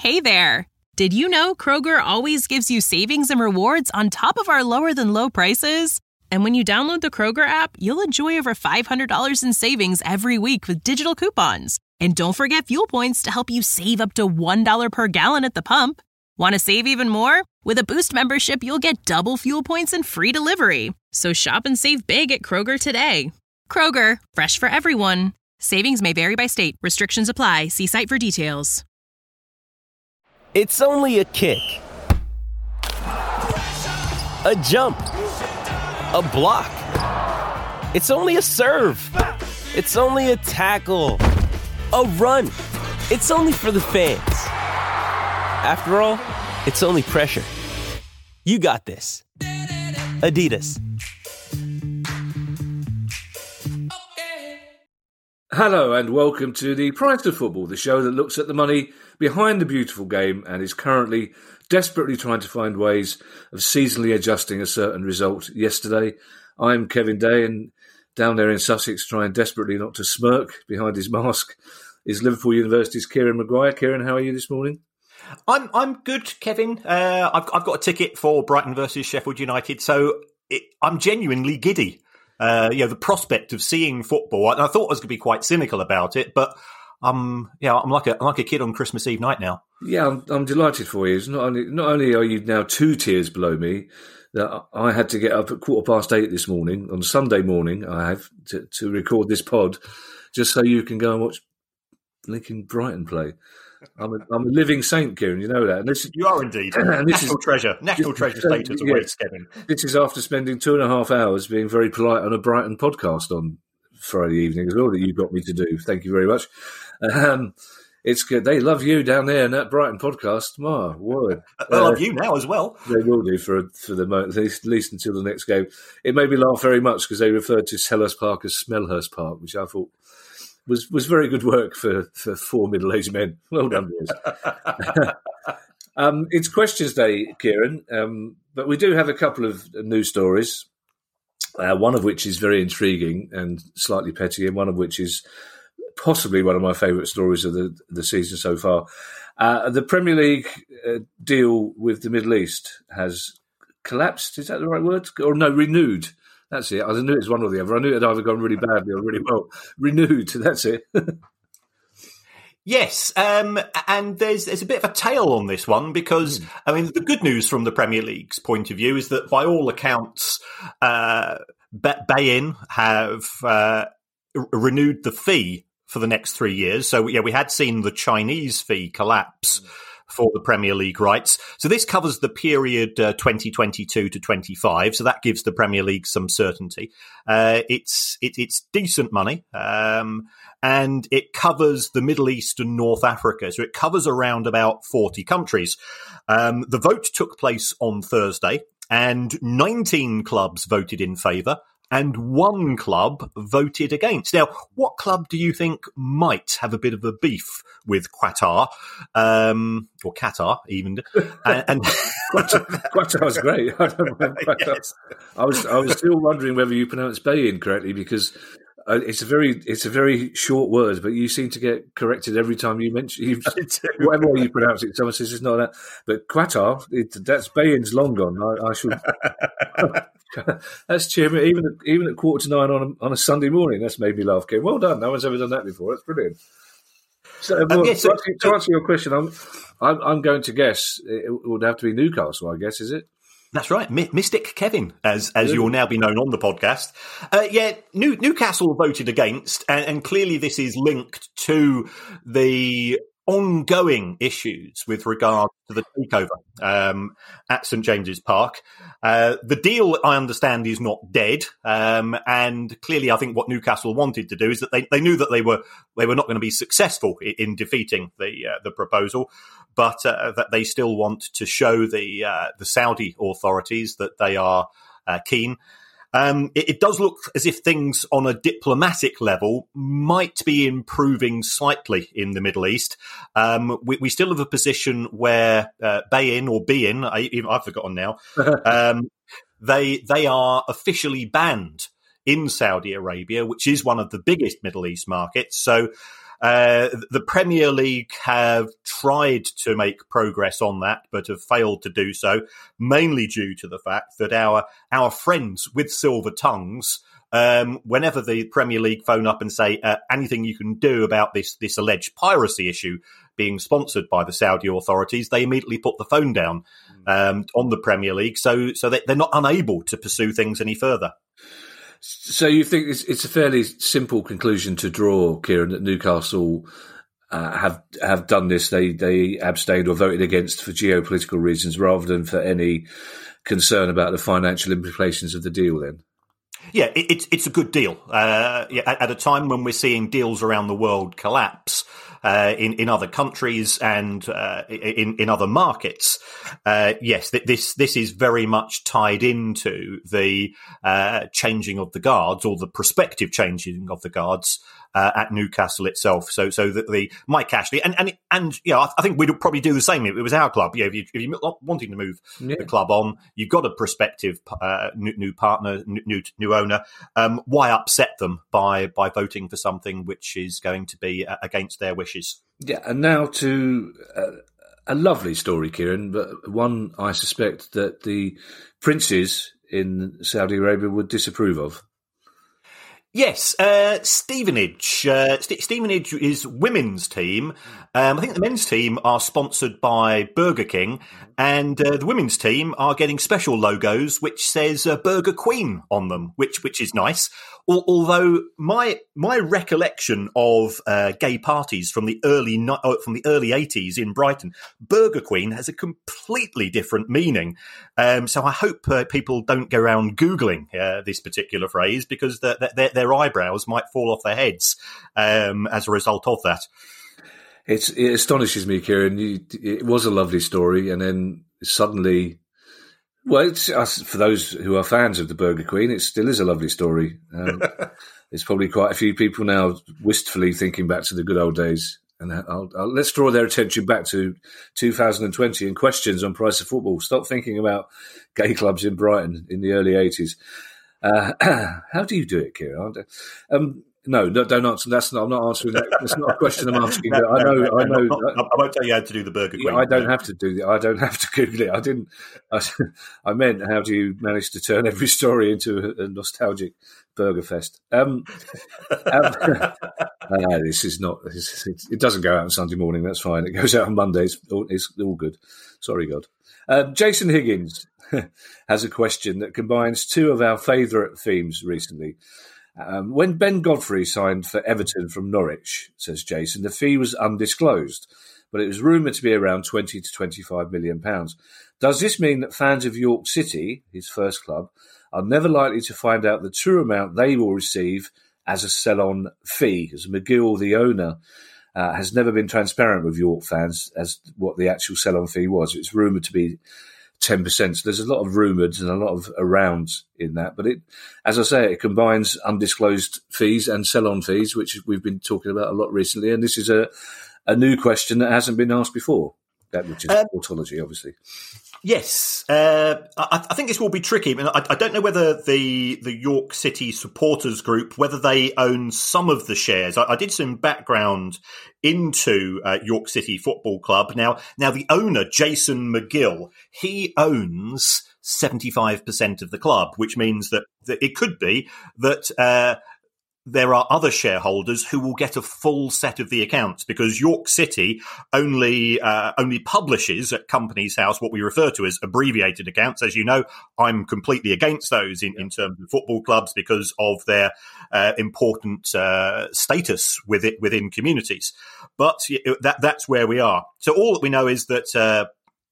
Hey there! Did you know Kroger always gives you savings and rewards on top of our lower-than-low prices? And when you download the Kroger app, you'll enjoy over $500 in savings every week with digital coupons. And don't forget fuel points to help you save up to $1 per gallon at the pump. Want to save even more? With a Boost membership, you'll get double fuel points and free delivery. So shop and save big at Kroger today. Kroger, fresh for everyone. Savings may vary by state. Restrictions apply. See site for details. It's only a kick, a jump, a block. It's only a serve. It's only a tackle, a run. It's only for the fans. After all, it's only pressure. You got this. Adidas. Hello and welcome to the Price of Football, the show that looks at the money behind the beautiful game and is currently desperately trying to find ways of seasonally adjusting a certain result. Yesterday, I'm Kevin Day, and down there in Sussex, trying desperately not to smirk behind his mask, is Liverpool University's Kieran Maguire. Kieran, how are you this morning? I'm good, Kevin. I've got a ticket for Brighton versus Sheffield United, so I'm genuinely giddy. The prospect of seeing football. I thought I was going to be quite cynical about it, but I'm like a kid on Christmas Eve night now. Yeah, I'm delighted for you. It's not only are you now 2 tiers below me, that I had to get up at 8:15 this morning on Sunday morning. I have to record this pod just so you can go and watch Lincoln Brighton play. I'm a living saint, Kieran. You know that. And you are indeed. National treasure status awaits, Kevin. This is after spending 2.5 hours being very polite on a Brighton podcast on Friday evening as well that you got me to do. Thank you very much. It's good. They love you down there in that Brighton podcast. My word. They love you now as well. They will do for the moment, at least until the next game. It made me laugh very much because they referred to Selhurst Park as Smellhurst Park, which I thought was very good work for 4 middle-aged men. Well done, boys. It's questions day, Kieran, but we do have a couple of news stories, one of which is very intriguing and slightly petty, and one of which is possibly one of my favourite stories of the season so far. The Premier League deal with the Middle East has collapsed. Is that the right word? Or no, renewed. That's it. I knew it was one or the other. I knew it had either gone really badly or really well. Renewed. That's it. Yes, and there's a bit of a tale on this one because, I mean, the good news from the Premier League's point of view is that by all accounts, Bein have renewed the fee for the next 3 years. So, yeah, we had seen the Chinese fee collapse for the Premier League rights. So this covers the period 2022 to 25. So that gives the Premier League some certainty. It's decent money. And it covers the Middle East and North Africa. So it covers around about 40 countries. The vote took place on Thursday and 19 clubs voted in favour and 1 club voted against. Now, what club do you think might have a bit of a beef with Qatar, or Qatar even? And Qatar's great. I don't mind Qatar. Yes. I was still wondering whether you pronounced Bein correctly because it's a very short word, but you seem to get corrected every time you mention whatever way you pronounce it. Someone says it's not that, but Qatar, that's Bein's long gone. I should. That's cheering me even at 8:45 on a Sunday morning. That's made me laugh. Well done. No one's ever done that before. That's brilliant. So, to answer your question, I'm going to guess it would have to be Newcastle. I guess, is it? That's right, Mystic Kevin, as you'll now be known on the podcast. Newcastle voted against, and clearly this is linked to the ongoing issues with regard to the takeover at St James's Park. The deal, I understand, is not dead, and clearly I think what Newcastle wanted to do is that they knew that they were not going to be successful in defeating the proposal, but that they still want to show the Saudi authorities that they are keen. It does look as if things on a diplomatic level might be improving slightly in the Middle East. We still have a position where Bein, I've forgotten now, they are officially banned in Saudi Arabia, which is one of the biggest Middle East markets. So The Premier League have tried to make progress on that, but have failed to do so, mainly due to the fact that our friends with silver tongues, whenever the Premier League phone up and say anything you can do about this alleged piracy issue being sponsored by the Saudi authorities, they immediately put the phone down on the Premier League, so they're not unable to pursue things any further. So you think it's a fairly simple conclusion to draw, Kieran, that Newcastle have done this? They abstained or voted against for geopolitical reasons rather than for any concern about the financial implications of the deal then? Yeah, it's a good deal. At a time when we're seeing deals around the world collapse in other countries and in other markets, yes, this is very much tied into the changing of the guards, or the prospective changing of the guards at Newcastle itself. So that the Mike Ashley and I think we'd probably do the same if it was our club. Yeah, if you're wanting to move the club on, you've got a prospective new partner, new owner. Why upset them by voting for something which is going to be against their wishes? Yeah, and now to a lovely story, Kieran, but one I suspect that the princes in Saudi Arabia would disapprove of. Yes, Stevenage. Stevenage is women's team. I think the men's team are sponsored by Burger King, and the women's team are getting special logos which says Burger Queen on them, which is nice. Although my recollection of gay parties from the early 80s in Brighton, Burger Queen has a completely different meaning. So I hope people don't go around Googling this particular phrase, because their eyebrows might fall off their heads as a result of that. It astonishes me, Kieran. It was a lovely story, and then suddenly, well, for those who are fans of the Burger Queen, it still is a lovely story. There's probably quite a few people now wistfully thinking back to the good old days. And let's draw their attention back to 2020 and questions on Price of Football. Stop thinking about gay clubs in Brighton in the early 80s. How do you do it, Kieran? No, don't answer. I'm not answering that. That's not a question I'm asking. I know. I won't tell you how to do the Burger Queen. I don't have to do that. I don't have to Google it. I meant, how do you manage to turn every story into a nostalgic burger fest? This is not. It doesn't go out on Sunday morning. That's fine. It goes out on Mondays. It's all good. Sorry, God. Jason Higgins has a question that combines two of our favourite themes recently. When Ben Godfrey signed for Everton from Norwich, says Jason, the fee was undisclosed, but it was rumoured to be around £20 to £25 million. Does this mean that fans of York City, his first club, are never likely to find out the true amount they will receive as a sell-on fee? As McGill, the owner, has never been transparent with York fans as what the actual sell-on fee was. It's rumoured to be 10%. So there's a lot of rumoured and a lot of arounds in that. But as I say, it combines undisclosed fees and sell-on fees, which we've been talking about a lot recently. And this is a new question that hasn't been asked before, which is tautology, obviously. Yes, I think this will be tricky. I mean, I don't know whether the York City supporters group, whether they own some of the shares. I did some background into York City Football Club. Now the owner, Jason McGill, he owns 75% of the club, which means that it could be that there are other shareholders who will get a full set of the accounts, because York City only publishes at Companies House what we refer to as abbreviated accounts. As you know, I'm completely against those in terms of football clubs because of their important status within communities. But that's where we are. So all that we know is that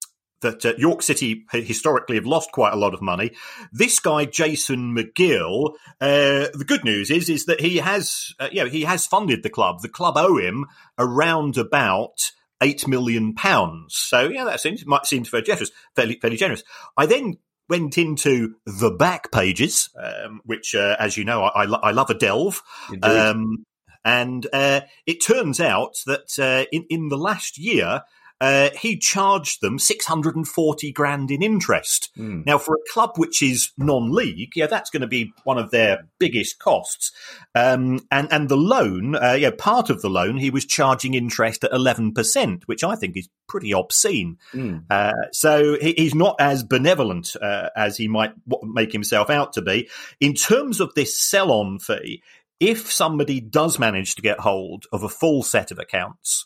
York City historically have lost quite a lot of money. This guy, Jason McGill, the good news is that he has funded the club. The club owe him around about £8 million. So that might seem fairly generous. I then went into the back pages, which, as you know, I love a delve. And it turns out that in the last year, he charged them 640 grand in interest. Now, for a club which is non-league, that's going to be one of their biggest costs. And the loan, part of the loan, he was charging interest at 11%, which I think is pretty obscene. So he's not as benevolent as he might make himself out to be. In terms of this sell-on fee, if somebody does manage to get hold of a full set of accounts,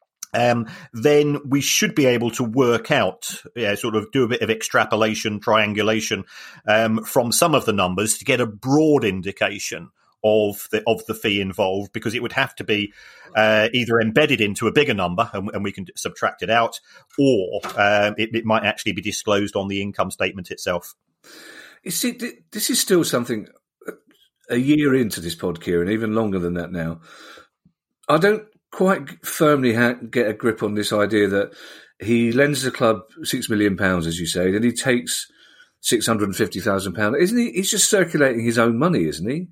then we should be able to work out, sort of do a bit of extrapolation, triangulation from some of the numbers to get a broad indication of the fee involved, because it would have to be either embedded into a bigger number and we can subtract it out, or it might actually be disclosed on the income statement itself. You see, this is still something a year into this pod, Kieran, even longer than that now. I don't quite firmly get a grip on this idea that he lends the club £6 million, as you say, and he takes £650,000. Isn't he? He's just circulating his own money, isn't he?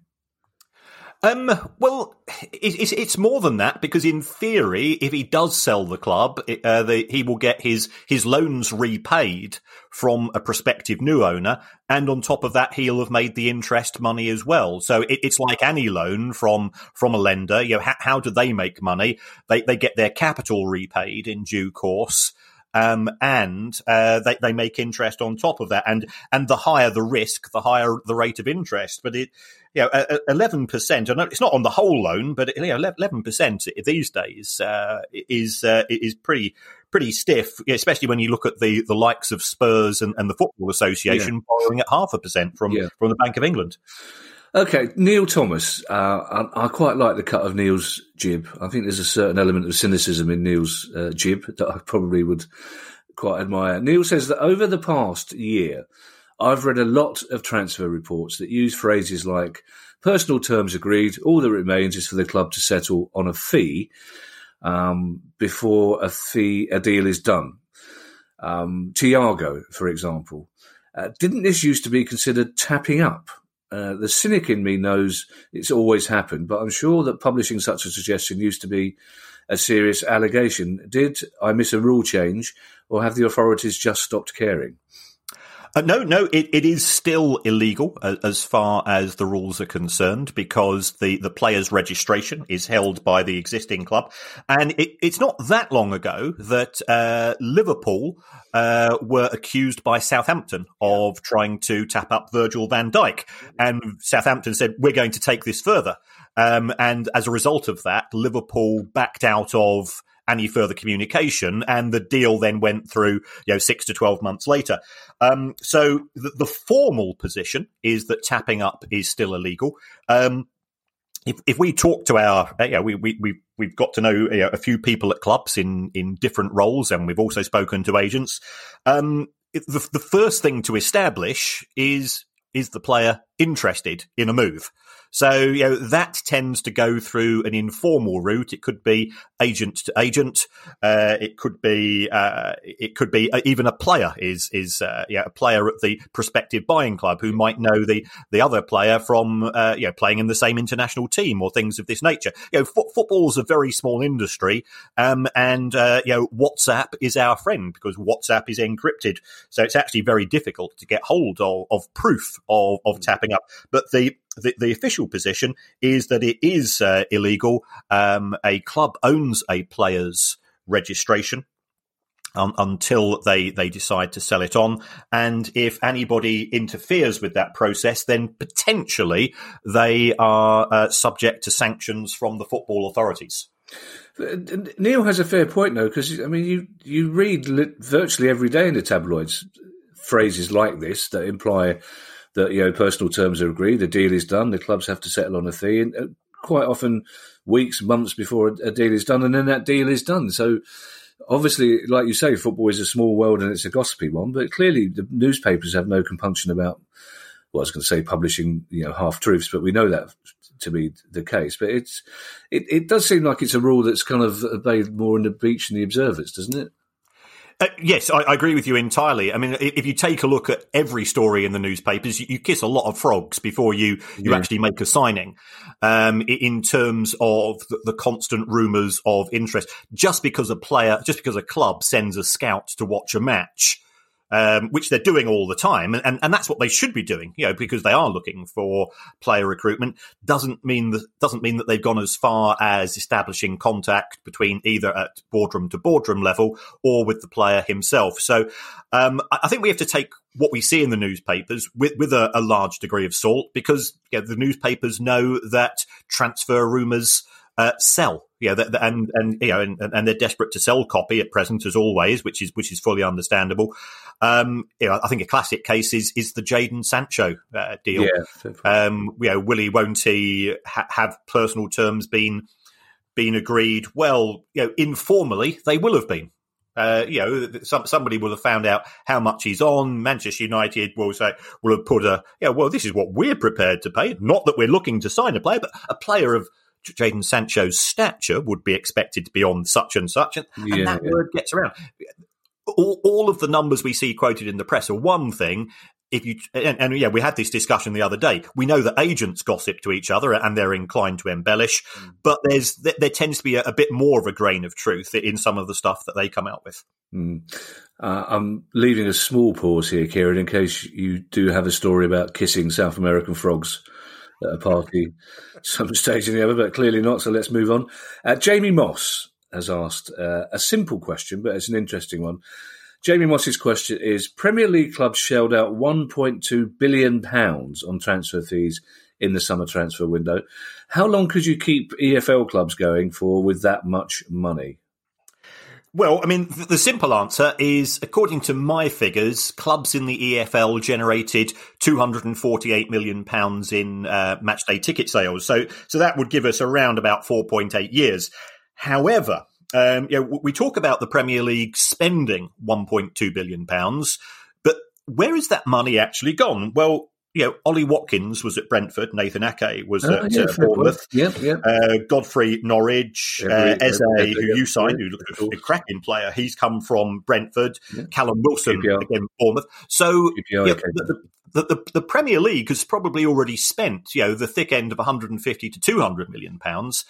Well, it's more than that, because in theory, if he does sell the club, he will get his loans repaid from a prospective new owner, and on top of that, he'll have made the interest money as well. So it's like any loan from a lender. How do they make money? They get their capital repaid in due course. And they make interest on top of that, and the higher the risk, the higher the rate of interest. But 11%, and it's not on the whole loan, but 11% these days is pretty stiff, especially when you look at the likes of Spurs and the Football Association borrowing at 0.5% from the Bank of England. Okay, Neil Thomas. I quite like the cut of Neil's jib. I think there's a certain element of cynicism in Neil's jib that I probably would quite admire. Neil says that over the past year, I've read a lot of transfer reports that use phrases like personal terms agreed, all that remains is for the club to settle on a fee before a deal is done. Thiago, for example. Didn't this used to be considered tapping up? The cynic in me knows it's always happened, but I'm sure that publishing such a suggestion used to be a serious allegation. Did I miss a rule change, or have the authorities just stopped caring? No, it is still illegal as far as the rules are concerned, because the player's registration is held by the existing club. And it's not that long ago that Liverpool were accused by Southampton of trying to tap up Virgil van Dijk. And Southampton said, we're going to take this further. And as a result of that, Liverpool backed out of any further communication, and the deal then went through 6 to 12 months later. So the formal position is that tapping up is still illegal. If we talk to our, we've got to know a few people at clubs in different roles, and we've also spoken to agents. The first thing to establish is the player interested in a move? So, that tends to go through an informal route. It could be agent to agent. It could be even a player is a player at the prospective buying club who might know the other player from, playing in the same international team or things of this nature. Football's a very small industry. And WhatsApp is our friend because WhatsApp is encrypted. So it's actually very difficult to get hold of proof of tapping up. But the official position is that it is illegal. A club owns a player's registration until they decide to sell it on. And if anybody interferes with that process, then potentially they are subject to sanctions from the football authorities. Neil has a fair point, though, because, you read virtually every day in the tabloids phrases like this that imply that, personal terms are agreed, the deal is done, the clubs have to settle on a fee, and quite often weeks, months before a deal is done, and then that deal is done. So obviously, like you say, football is a small world and it's a gossipy one, but clearly the newspapers have no compunction about, I was going to say publishing, half-truths, but we know that to be the case. But it does seem like it's a rule that's kind of obeyed more in the Beach and the Observers, doesn't it? Yes, I agree with you entirely. I mean, if you take a look at every story in the newspapers, you kiss a lot of frogs before you actually make a signing. In terms of the constant rumours of interest, just because a club sends a scout to watch a match, which they're doing all the time, and that's what they should be doing, because they are looking for player recruitment, doesn't mean that they've gone as far as establishing contact between either at boardroom to boardroom level or with the player himself. So I think we have to take what we see in the newspapers with a large degree of salt, because the newspapers know that transfer rumours sell, and they're desperate to sell copy at present, as always, which is fully understandable. I think a classic case is the Jadon Sancho deal. Willie, won't he have personal terms been agreed? Well, informally they will have been. Somebody will have found out how much he's on. Manchester United will have put this is what we're prepared to pay. Not that we're looking to sign a player, but a player of Jadon Sancho's stature would be expected to be on such and such, and that word gets around. All of the numbers we see quoted in the press are one thing. We had this discussion the other day. We know that agents gossip to each other and they're inclined to embellish, but there tends to be a bit more of a grain of truth in some of the stuff that they come out with. I'm leaving a small pause here, Kieran, in case you do have a story about kissing South American frogs at a party some stage or the other, but clearly not, so let's move on. Jamie Moss has asked a simple question, but it's an interesting one. Jamie Moss's question is, Premier League clubs shelled out £1.2 billion on transfer fees in the summer transfer window. How long could you keep EFL clubs going for with that much money? Well, I mean, the simple answer is, according to my figures, clubs in the EFL generated £248 million in matchday ticket sales. So that would give us around about 4.8 years. However, we talk about the Premier League spending £1.2 billion, but where is that money actually gone? Well, Ollie Watkins was at Brentford, Nathan Ake was at Bournemouth, Godfrey Norwich, Eze, who you signed, who looks like a cracking player, he's come from Brentford, Callum Wilson, again, Bournemouth. So the Premier League has probably already spent, the thick end of 150 to 200 million pounds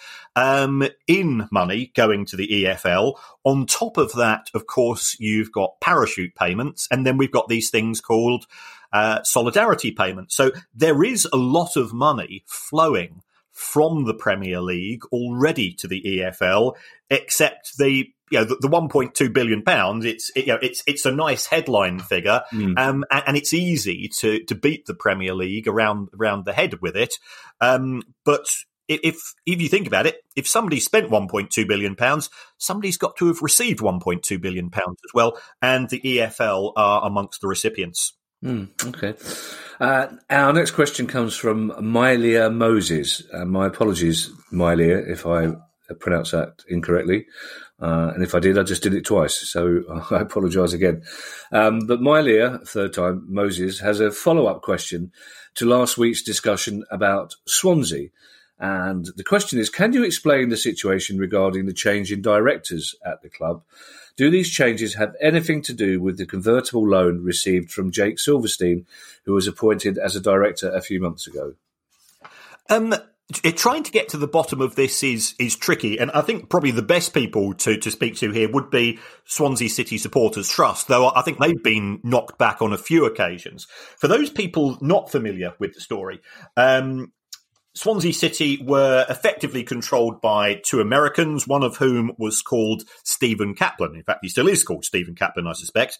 in money going to the EFL. On top of that, of course, you've got parachute payments, and then we've got these things called solidarity payments. So there is a lot of money flowing from the Premier League already to the EFL, except the 1.2 billion pounds. It's a nice headline figure, and it's easy to beat the Premier League around the head with it. But if you think about it, if somebody spent 1.2 billion pounds, somebody's got to have received 1.2 billion pounds as well, and the EFL are amongst the recipients. Okay. Our next question comes from Mylia Moses. My apologies, Mylia, if I pronounced that incorrectly. And if I did, I just did it twice. So I apologise again. But Mylia, third time, Moses, has a follow-up question to last week's discussion about Swansea. And the question is, can you explain the situation regarding the change in directors at the club? Do these changes have anything to do with the convertible loan received from Jake Silverstein, who was appointed as a director a few months ago? Trying to get to the bottom of this is tricky, and I think probably the best people to speak to here would be Swansea City Supporters Trust, though I think they've been knocked back on a few occasions. For those people not familiar with the story, Swansea City were effectively controlled by two Americans, one of whom was called Stephen Kaplan. In fact, he still is called Stephen Kaplan, I suspect.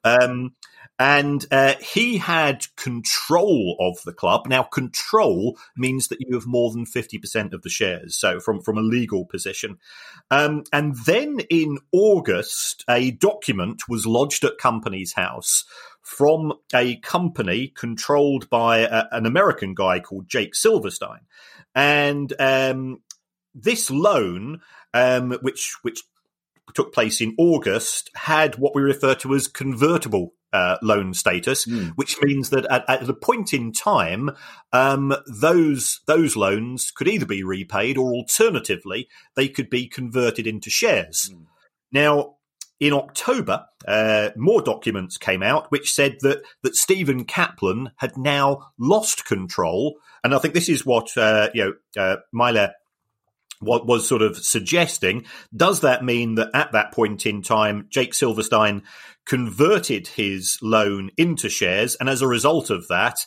And he had control of the club. Now, control means that you have more than 50% of the shares, so from a legal position. And then in August, a document was lodged at Companies House from a company controlled by an American guy called Jake Silverstein. And this loan, which took place in August, had what we refer to as convertible loan status, which means that at a point in time, those loans could either be repaid or alternatively, they could be converted into shares. Now, in October, more documents came out which said that Stephen Kaplan had now lost control. And I think this is what Meiler was sort of suggesting. Does that mean that at that point in time, Jake Silverstein converted his loan into shares, and as a result of that,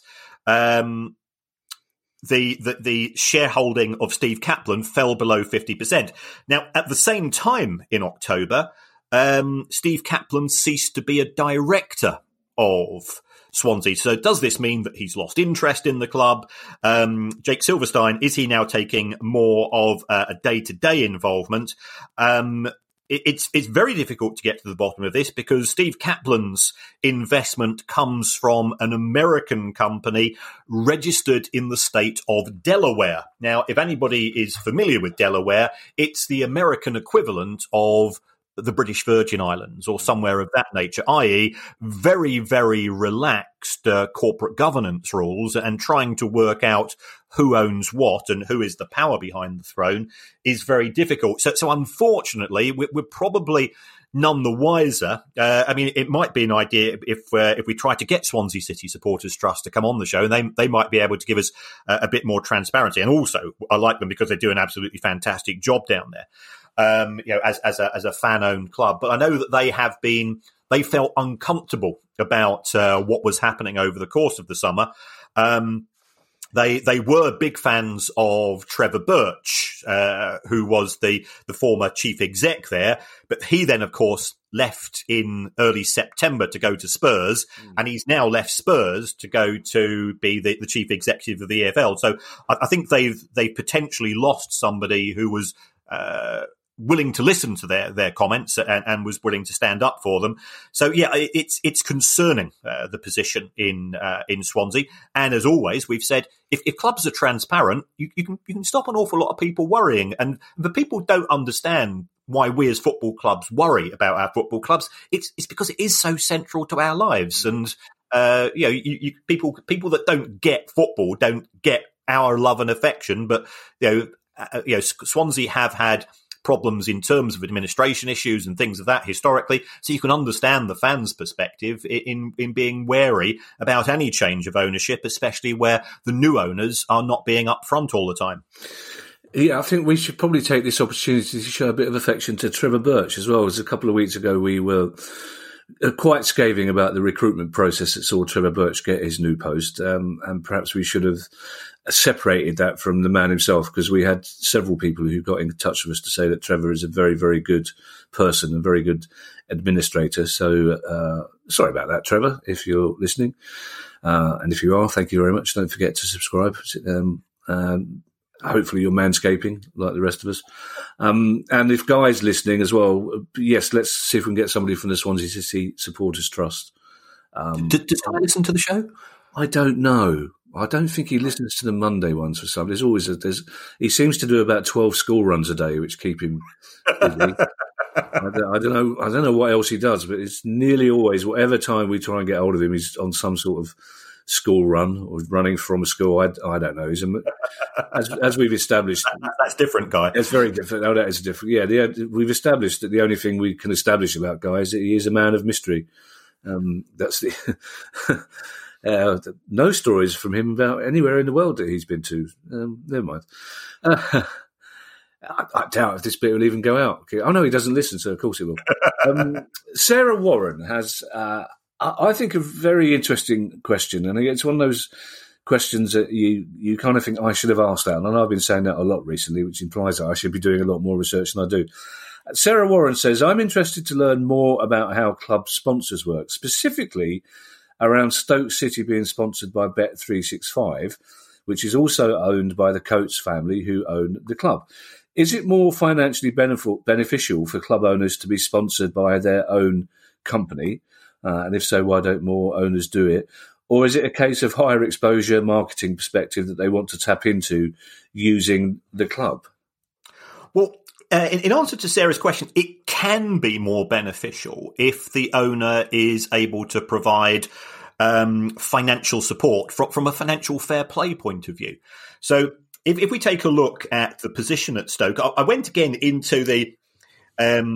the shareholding of Steve Kaplan fell below 50%. Now, at the same time in October, Steve Kaplan ceased to be a director of Swansea. So does this mean that he's lost interest in the club? Jake Silverstein, is he now taking more of a day-to-day involvement? It's very difficult to get to the bottom of this because Steve Kaplan's investment comes from an American company registered in the state of Delaware. Now, if anybody is familiar with Delaware, it's the American equivalent of the British Virgin Islands or somewhere of that nature, i.e. very, very relaxed corporate governance rules, and trying to work out who owns what and who is the power behind the throne is very difficult. So unfortunately, we're probably none the wiser. I mean, it might be an idea if we try to get Swansea City Supporters Trust to come on the show, and they might be able to give us a bit more transparency. And also, I like them because they do an absolutely fantastic job down there. As a fan-owned club. But I know that they felt uncomfortable about what was happening over the course of the summer. They were big fans of Trevor Birch, who was the former chief exec there, but he then, of course, left in early September to go to Spurs, and he's now left Spurs to go to be the chief executive of the EFL. So I think they've potentially lost somebody who was willing to listen to their comments and was willing to stand up for them. So yeah, it's concerning, the position in Swansea. And as always, we've said if clubs are transparent, you can stop an awful lot of people worrying. And the people don't understand why we as football clubs worry about our football clubs. It's because it is so central to our lives. And people that don't get football don't get our love and affection. But Swansea have had problems in terms of administration issues and things of that historically, so you can understand the fans' perspective in being wary about any change of ownership, especially where the new owners are not being upfront all the time. Yeah, I think we should probably take this opportunity to show a bit of affection to Trevor Birch as well. As a couple of weeks ago, we were quite scathing about the recruitment process that saw Trevor Birch get his new post, and perhaps we should have separated that from the man himself, because we had several people who got in touch with us to say that Trevor is a very, very good person, a very good administrator. So sorry about that, Trevor, if you're listening. And if you are, thank you very much. Don't forget to subscribe. Hopefully you're manscaping like the rest of us. And if Guy's listening as well, yes, let's see if we can get somebody from the Swansea City Supporters Trust. Does Guy listen to the show? I don't know. I don't think he listens to the Monday ones for some. He seems to do about 12 school runs a day, which keep him busy. I don't know what else he does, but it's nearly always, whatever time we try and get hold of him, he's on some sort of school run or running from a school. I don't know. He's as we've established. That's different, Guy. It's very different. Oh, that is different. Yeah, we've established that the only thing we can establish about Guy is that he is a man of mystery. That's the no stories from him about anywhere in the world that he's been to. Never mind. I doubt if this bit will even go out. Okay. Oh no, he doesn't listen, so of course it will. Sarah Warren has, I think, a very interesting question, and it's one of those questions that you kind of think I should have asked that, and I've been saying that a lot recently, which implies that I should be doing a lot more research than I do. Sarah Warren says, I'm interested to learn more about how club sponsors work, specifically around Stoke City being sponsored by Bet365, which is also owned by the Coates family, who own the club. Is it more financially beneficial for club owners to be sponsored by their own company? And if so, why don't more owners do it? Or is it a case of higher exposure marketing perspective that they want to tap into using the club? Well, in answer to Sarah's question, it can be more beneficial if the owner is able to provide financial support from a financial fair play point of view. So if we take a look at the position at Stoke, I went again into the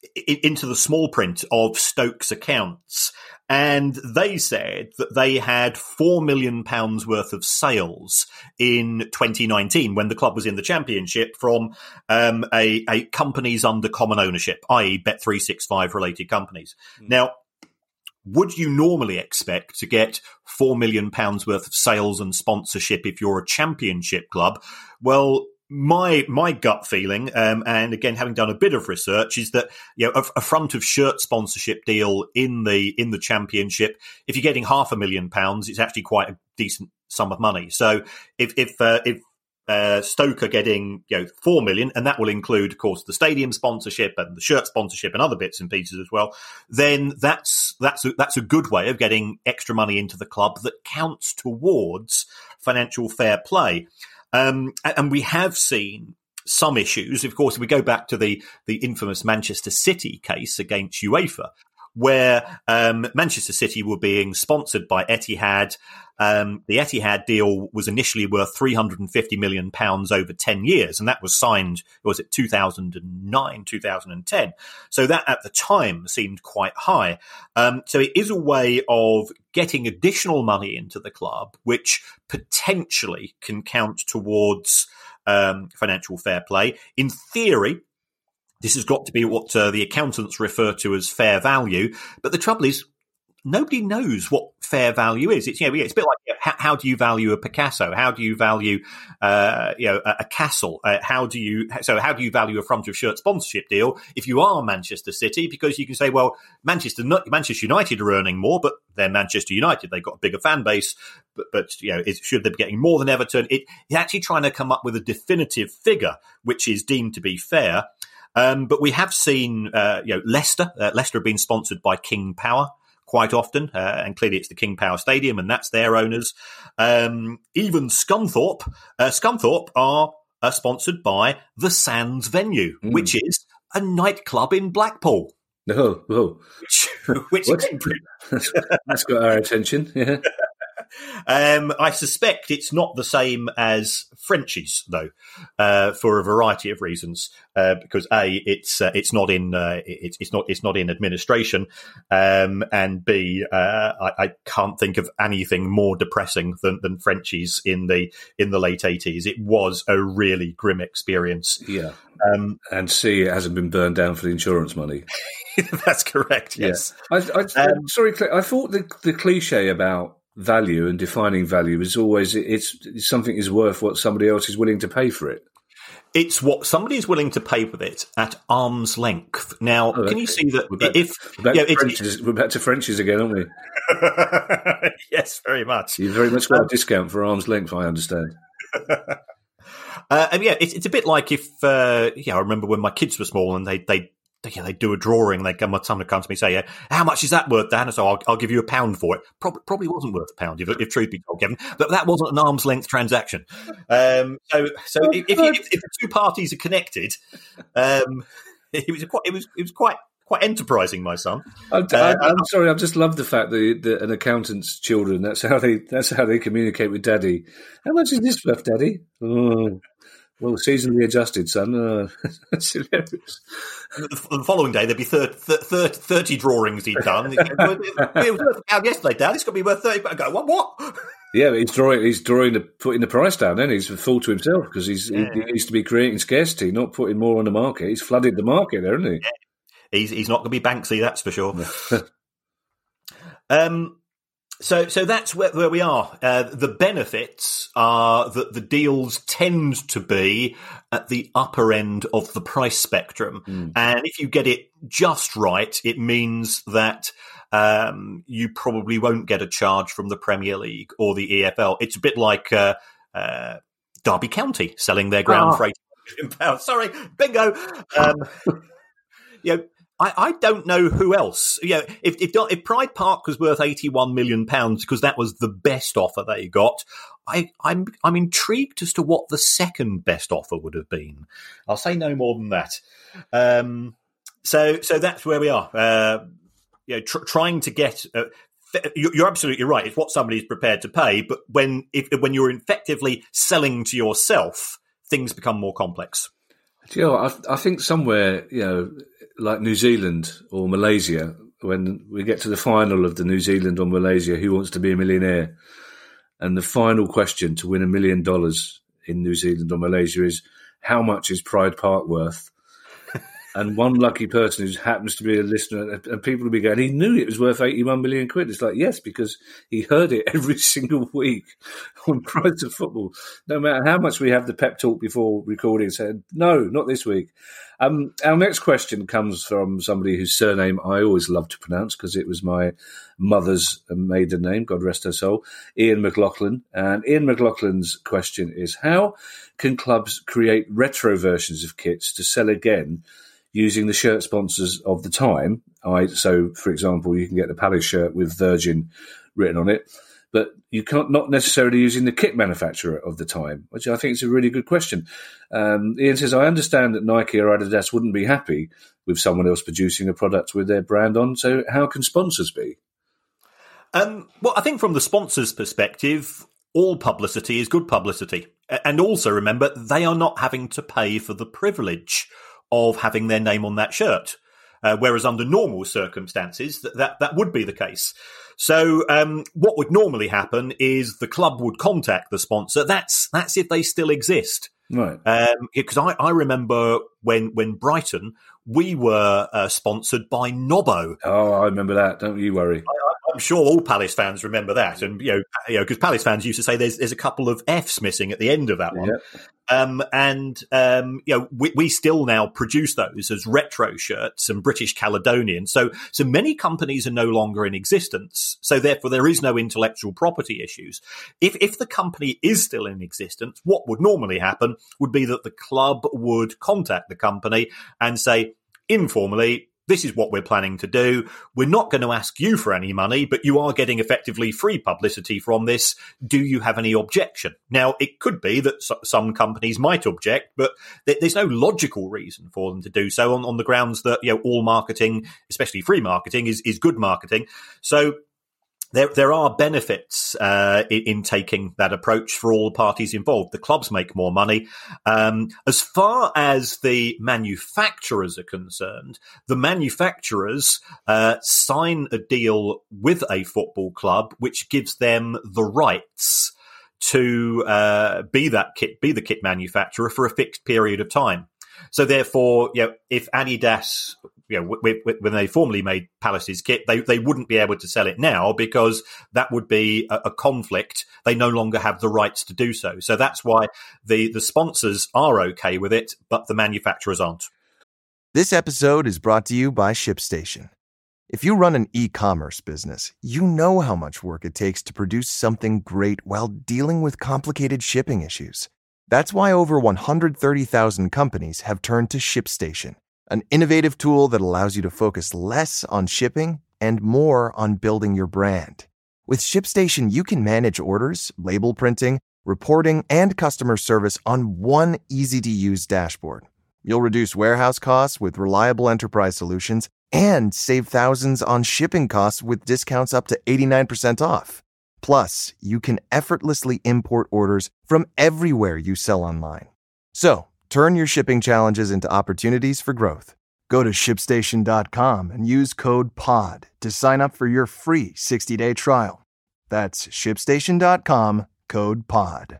into the small print of Stoke's accounts, and they said that they had £4 million worth of sales in 2019 when the club was in the Championship from a companies under common ownership, i.e. Bet365 related companies. Now, would you normally expect to get £4 million worth of sales and sponsorship if you're a Championship club? Well, my gut feeling, and again, having done a bit of research, is that a front of shirt sponsorship deal in the Championship, if you're getting £500,000, it's actually quite a decent sum of money. So if Stoke are getting 4 million, and that will include, of course, the stadium sponsorship and the shirt sponsorship and other bits and pieces as well, then that's a good way of getting extra money into the club that counts towards financial fair play. And we have seen some issues. Of course, if we go back to the infamous Manchester City case against UEFA, where Manchester City were being sponsored by Etihad. The Etihad deal was initially worth £350 million over 10 years, and that was signed, was it 2009, 2010? So that at the time seemed quite high. So it is a way of getting additional money into the club, which potentially can count towards financial fair play. In theory, this has got to be what the accountants refer to as fair value. But the trouble is, nobody knows what fair value is. It's it's a bit like how do you value a Picasso? How do you value a castle? How do you value a front of shirt sponsorship deal if you are Manchester City? Because you can say, well, Manchester United are earning more, but they're Manchester United. They've got a bigger fan base. But should they be getting more than Everton? It's actually trying to come up with a definitive figure which is deemed to be fair. But we have seen, Leicester. Leicester have been sponsored by King Power quite often, and clearly it's the King Power Stadium, and that's their owners. Even Scunthorpe. Scunthorpe are sponsored by the Sands Venue, which is a nightclub in Blackpool. Which that's got our attention. Yeah. I suspect it's not the same as Frenchies, though, for a variety of reasons. Because it's not in administration, and B, I can't think of anything more depressing than Frenchies in the late 80s. It was a really grim experience. Yeah, and C, it hasn't been burned down for the insurance money. That's correct. Yes. Yeah. Sorry, Claire, I thought the cliche about value and defining value is always it's something is worth what somebody else is willing to pay for it. It's what somebody is willing to pay with it at arm's length. Now, can you see that we're back to Frenchies again, aren't we? Yes, very much. You've very much got a discount for arm's length, I understand. And it's a bit like if I remember when my kids were small and they do a drawing. Someone would come to me and say, how much is that worth, Dan? And so I'll give you £1 for it. Probably wasn't worth £1, if truth be told, Kevin. But that wasn't an arm's length transaction. So if the two parties are connected, it was quite enterprising, my son. I'm sorry. I just love the fact that an accountant's children. That's how they communicate with Daddy. How much is this worth, Daddy? Oh. Well, seasonally adjusted, son. That's hilarious. The following day, there'd be 30 drawings he'd done. It was worth £1 yesterday, Dad. It's got to be worth 30. I go, what? Yeah, he's putting the price down. Then he's a fool to himself because he needs to be creating scarcity, not putting more on the market. He's flooded the market there, isn't he? Yeah. He's not going to be Banksy, that's for sure. So that's where we are. The benefits are that the deals tend to be at the upper end of the price spectrum. And if you get it just right, it means that you probably won't get a charge from the Premier League or the EFL. It's a bit like Derby County selling their ground for £80 million. Sorry, bingo. I don't know who else. If Pride Park was worth £81 million because that was the best offer they got, I'm intrigued as to what the second best offer would have been. I'll say no more than that. So that's where we are. Trying to get. You're absolutely right. It's what somebody's prepared to pay. But when you're effectively selling to yourself, things become more complex. I think somewhere, like New Zealand or Malaysia, when we get to the final of the New Zealand or Malaysia, Who Wants to Be a Millionaire? And the final question to win $1 million in New Zealand or Malaysia is, how much is Pride Park worth? And one lucky person who happens to be a listener, and people will be going, he knew it was worth 81 million quid. It's like, yes, because he heard it every single week on Price of Football. No matter how much we have the pep talk before recording, said, no, not this week. Our next question comes from somebody whose surname I always love to pronounce because it was my mother's maiden name, God rest her soul, Ian McLaughlin. And Ian McLaughlin's question is, how can clubs create retro versions of kits to sell again using the shirt sponsors of the time? So, for example, you can get the Palace shirt with Virgin written on it, but you can't, not necessarily using the kit manufacturer of the time, which I think is a really good question. Ian says, I understand that Nike or Adidas wouldn't be happy with someone else producing a product with their brand on, so how can sponsors be? Well, I think from the sponsors' perspective, all publicity is good publicity. And also remember, they are not having to pay for the privilege of having their name on that shirt. Whereas under normal circumstances, that would be the case. So what would normally happen is the club would contact the sponsor. That's if they still exist. Right. Because I remember when Brighton, we were sponsored by Nobbo. Oh, I remember that. Don't you worry. I'm sure all Palace fans remember that, and because Palace fans used to say there's a couple of F's missing at the end of that one. Yep. We still now produce those as retro shirts and British Caledonian. So many companies are no longer in existence. So therefore, there is no intellectual property issues. If the company is still in existence, what would normally happen would be that the club would contact the company and say, informally, this is what we're planning to do. We're not going to ask you for any money, but you are getting effectively free publicity from this. Do you have any objection? Now, it could be that some companies might object, but there's no logical reason for them to do so on the grounds that all marketing, especially free marketing, is good marketing. So there are benefits in taking that approach for all parties involved. The clubs make more money. As far as the manufacturers are concerned, the manufacturers sign a deal with a football club which gives them the rights to be the kit manufacturer for a fixed period of time. So therefore, if Adidas, when they formerly made Palace's kit, they wouldn't be able to sell it now because that would be a conflict. They no longer have the rights to do so. So that's why the sponsors are okay with it, but the manufacturers aren't. This episode is brought to you by ShipStation. If you run an e-commerce business, you know how much work it takes to produce something great while dealing with complicated shipping issues. That's why over 130,000 companies have turned to ShipStation, an innovative tool that allows you to focus less on shipping and more on building your brand. With ShipStation, you can manage orders, label printing, reporting, and customer service on one easy-to-use dashboard. You'll reduce warehouse costs with reliable enterprise solutions and save thousands on shipping costs with discounts up to 89% off. Plus, you can effortlessly import orders from everywhere you sell online. So, turn your shipping challenges into opportunities for growth. Go to ShipStation.com and use code POD to sign up for your free 60-day trial. That's ShipStation.com, code POD.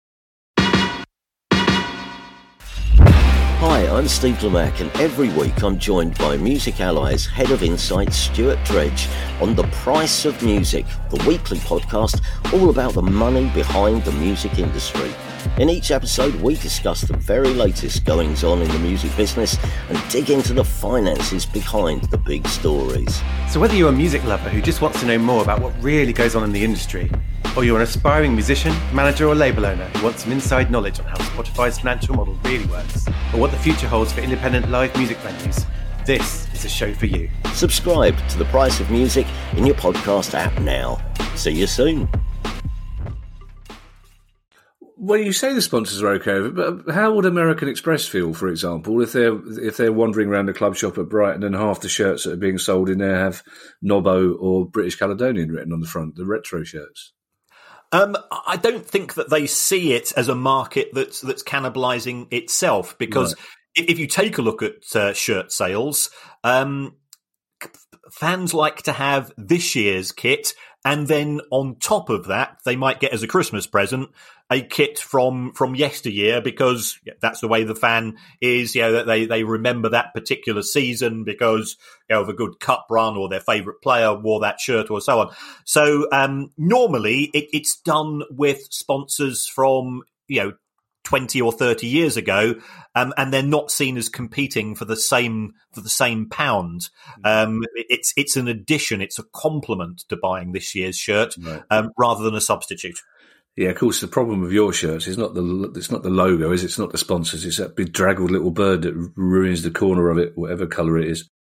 Hi, I'm Steve Lamack, and every week I'm joined by Music Ally's Head of Insight, Stuart Dredge, on The Price of Music, the weekly podcast all about the money behind the music industry. In each episode, we discuss the very latest goings-on in the music business and dig into the finances behind the big stories. So whether you're a music lover who just wants to know more about what really goes on in the industry, or you're an aspiring musician, manager or label owner who wants some inside knowledge on how Spotify's financial model really works, or what the future holds for independent live music venues, this is a show for you. Subscribe to The Price of Music in your podcast app now. See you soon. Well, you say the sponsors are okay, but how would American Express feel, for example, if they're wandering around a club shop at Brighton and half the shirts that are being sold in there have Nobbo or British Caledonian written on the front, the retro shirts? I don't think that they see it as a market that's cannibalising itself, because if you take a look at shirt sales, fans like to have this year's kit, and then on top of that, they might get as a Christmas present a kit from yesteryear, because that's the way the fan is. That they remember that particular season because of a good cup run, or their favourite player wore that shirt, or so on. So normally it's done with sponsors from 20 or 30 years ago, and they're not seen as competing for the same pound. It's an addition, it's a complement to buying this year's shirt, rather than a substitute. Yeah, of course. The problem with your shirts is not the logo, is it? It's not the sponsors. It's that big draggled little bird that ruins the corner of it, whatever colour it is.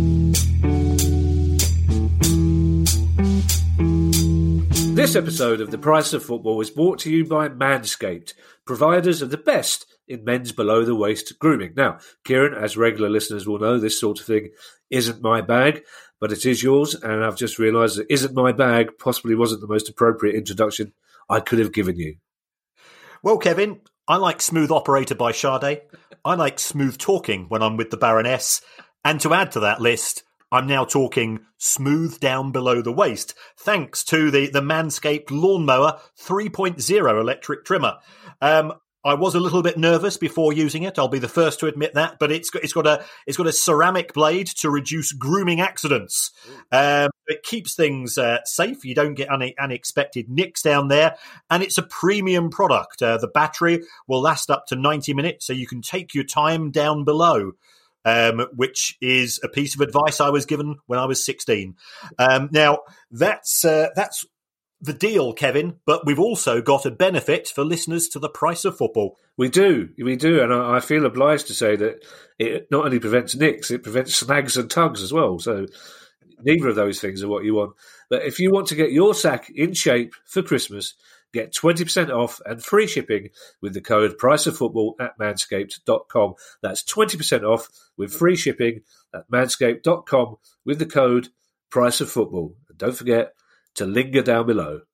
This episode of The Price of Football is brought to you by Manscaped, providers of the best in men's below-the-waist grooming. Now, Kieran, as regular listeners will know, this sort of thing isn't my bag, but it is yours, and I've just realised that isn't my bag possibly wasn't the most appropriate introduction I could have given you. Well, Kevin, I like Smooth Operator by Sade. I like smooth talking when I'm with the Baroness. And to add to that list, I'm now talking smooth down below the waist, thanks to the Manscaped Lawnmower 3.0 electric trimmer. I was a little bit nervous before using it. I'll be the first to admit that, but it's got a ceramic blade to reduce grooming accidents. It keeps things safe. You don't get unexpected nicks down there, and it's a premium product. The battery will last up to 90 minutes, so you can take your time down below. Which is a piece of advice I was given when I was 16. Now, that's the deal, Kevin, but we've also got a benefit for listeners to The Price of Football. We do, and I feel obliged to say that it not only prevents nicks, it prevents snags and tugs as well. So neither of those things are what you want. But if you want to get your sack in shape for Christmas, get 20% off and free shipping with the code PriceOfFootball at manscaped.com. That's 20% off with free shipping at manscaped.com with the code PriceOfFootball. And don't forget to linger down below.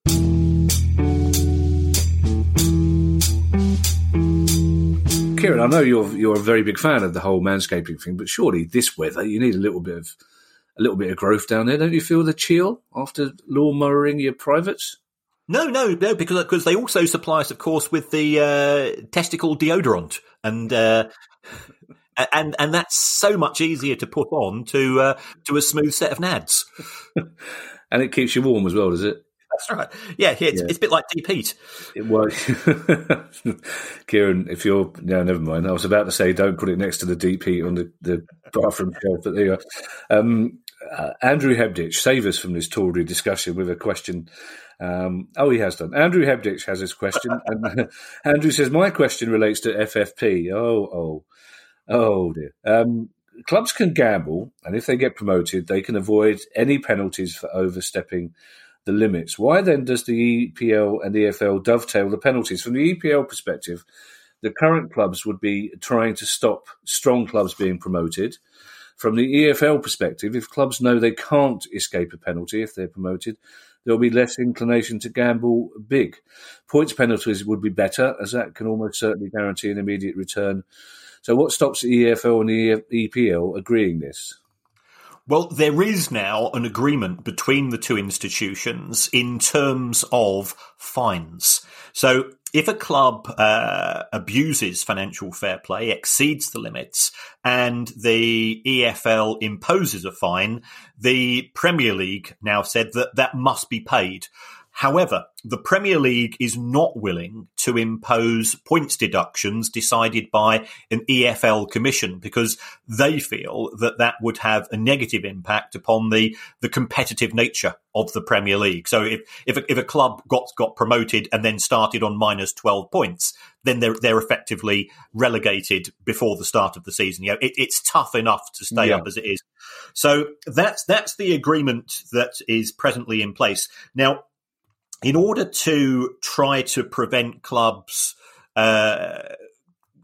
Kieran, I know you're a very big fan of the whole manscaping thing, but surely this weather you need a little bit of growth down there. Don't you feel the chill after lawnmowering your privates? No, because they also supply us, of course, with the testicle deodorant, and that's so much easier to put on to a smooth set of nads. And it keeps you warm as well, does it? That's right. Yeah, it's a bit like deep heat. Well, Kieran, if you're... No, never mind. I was about to say don't put it next to the deep heat on the bathroom shelf, but there you are. Andrew Hebditch, save us from this tawdry discussion with a question. He has done. Andrew Hebditch has his question. And Andrew says, my question relates to FFP. Oh dear. Clubs can gamble, and if they get promoted, they can avoid any penalties for overstepping the limits. Why then does the EPL and EFL dovetail the penalties? From the EPL perspective, the current clubs would be trying to stop strong clubs being promoted. From the EFL perspective, if clubs know they can't escape a penalty if they're promoted, there'll be less inclination to gamble big. Points penalties would be better, as that can almost certainly guarantee an immediate return. So what stops the EFL and the EPL agreeing this? Well, there is now an agreement between the two institutions in terms of fines. So if a club abuses financial fair play, exceeds the limits, and the EFL imposes a fine, the Premier League now said that must be paid. However, the Premier League is not willing to impose points deductions decided by an EFL commission because they feel that would have a negative impact upon the competitive nature of the Premier League. So if a club got promoted and then started on minus 12 points, then they're effectively relegated before the start of the season. It's tough enough to stay up as it is. So that's the agreement that is presently in place. Now, in order to try to prevent clubs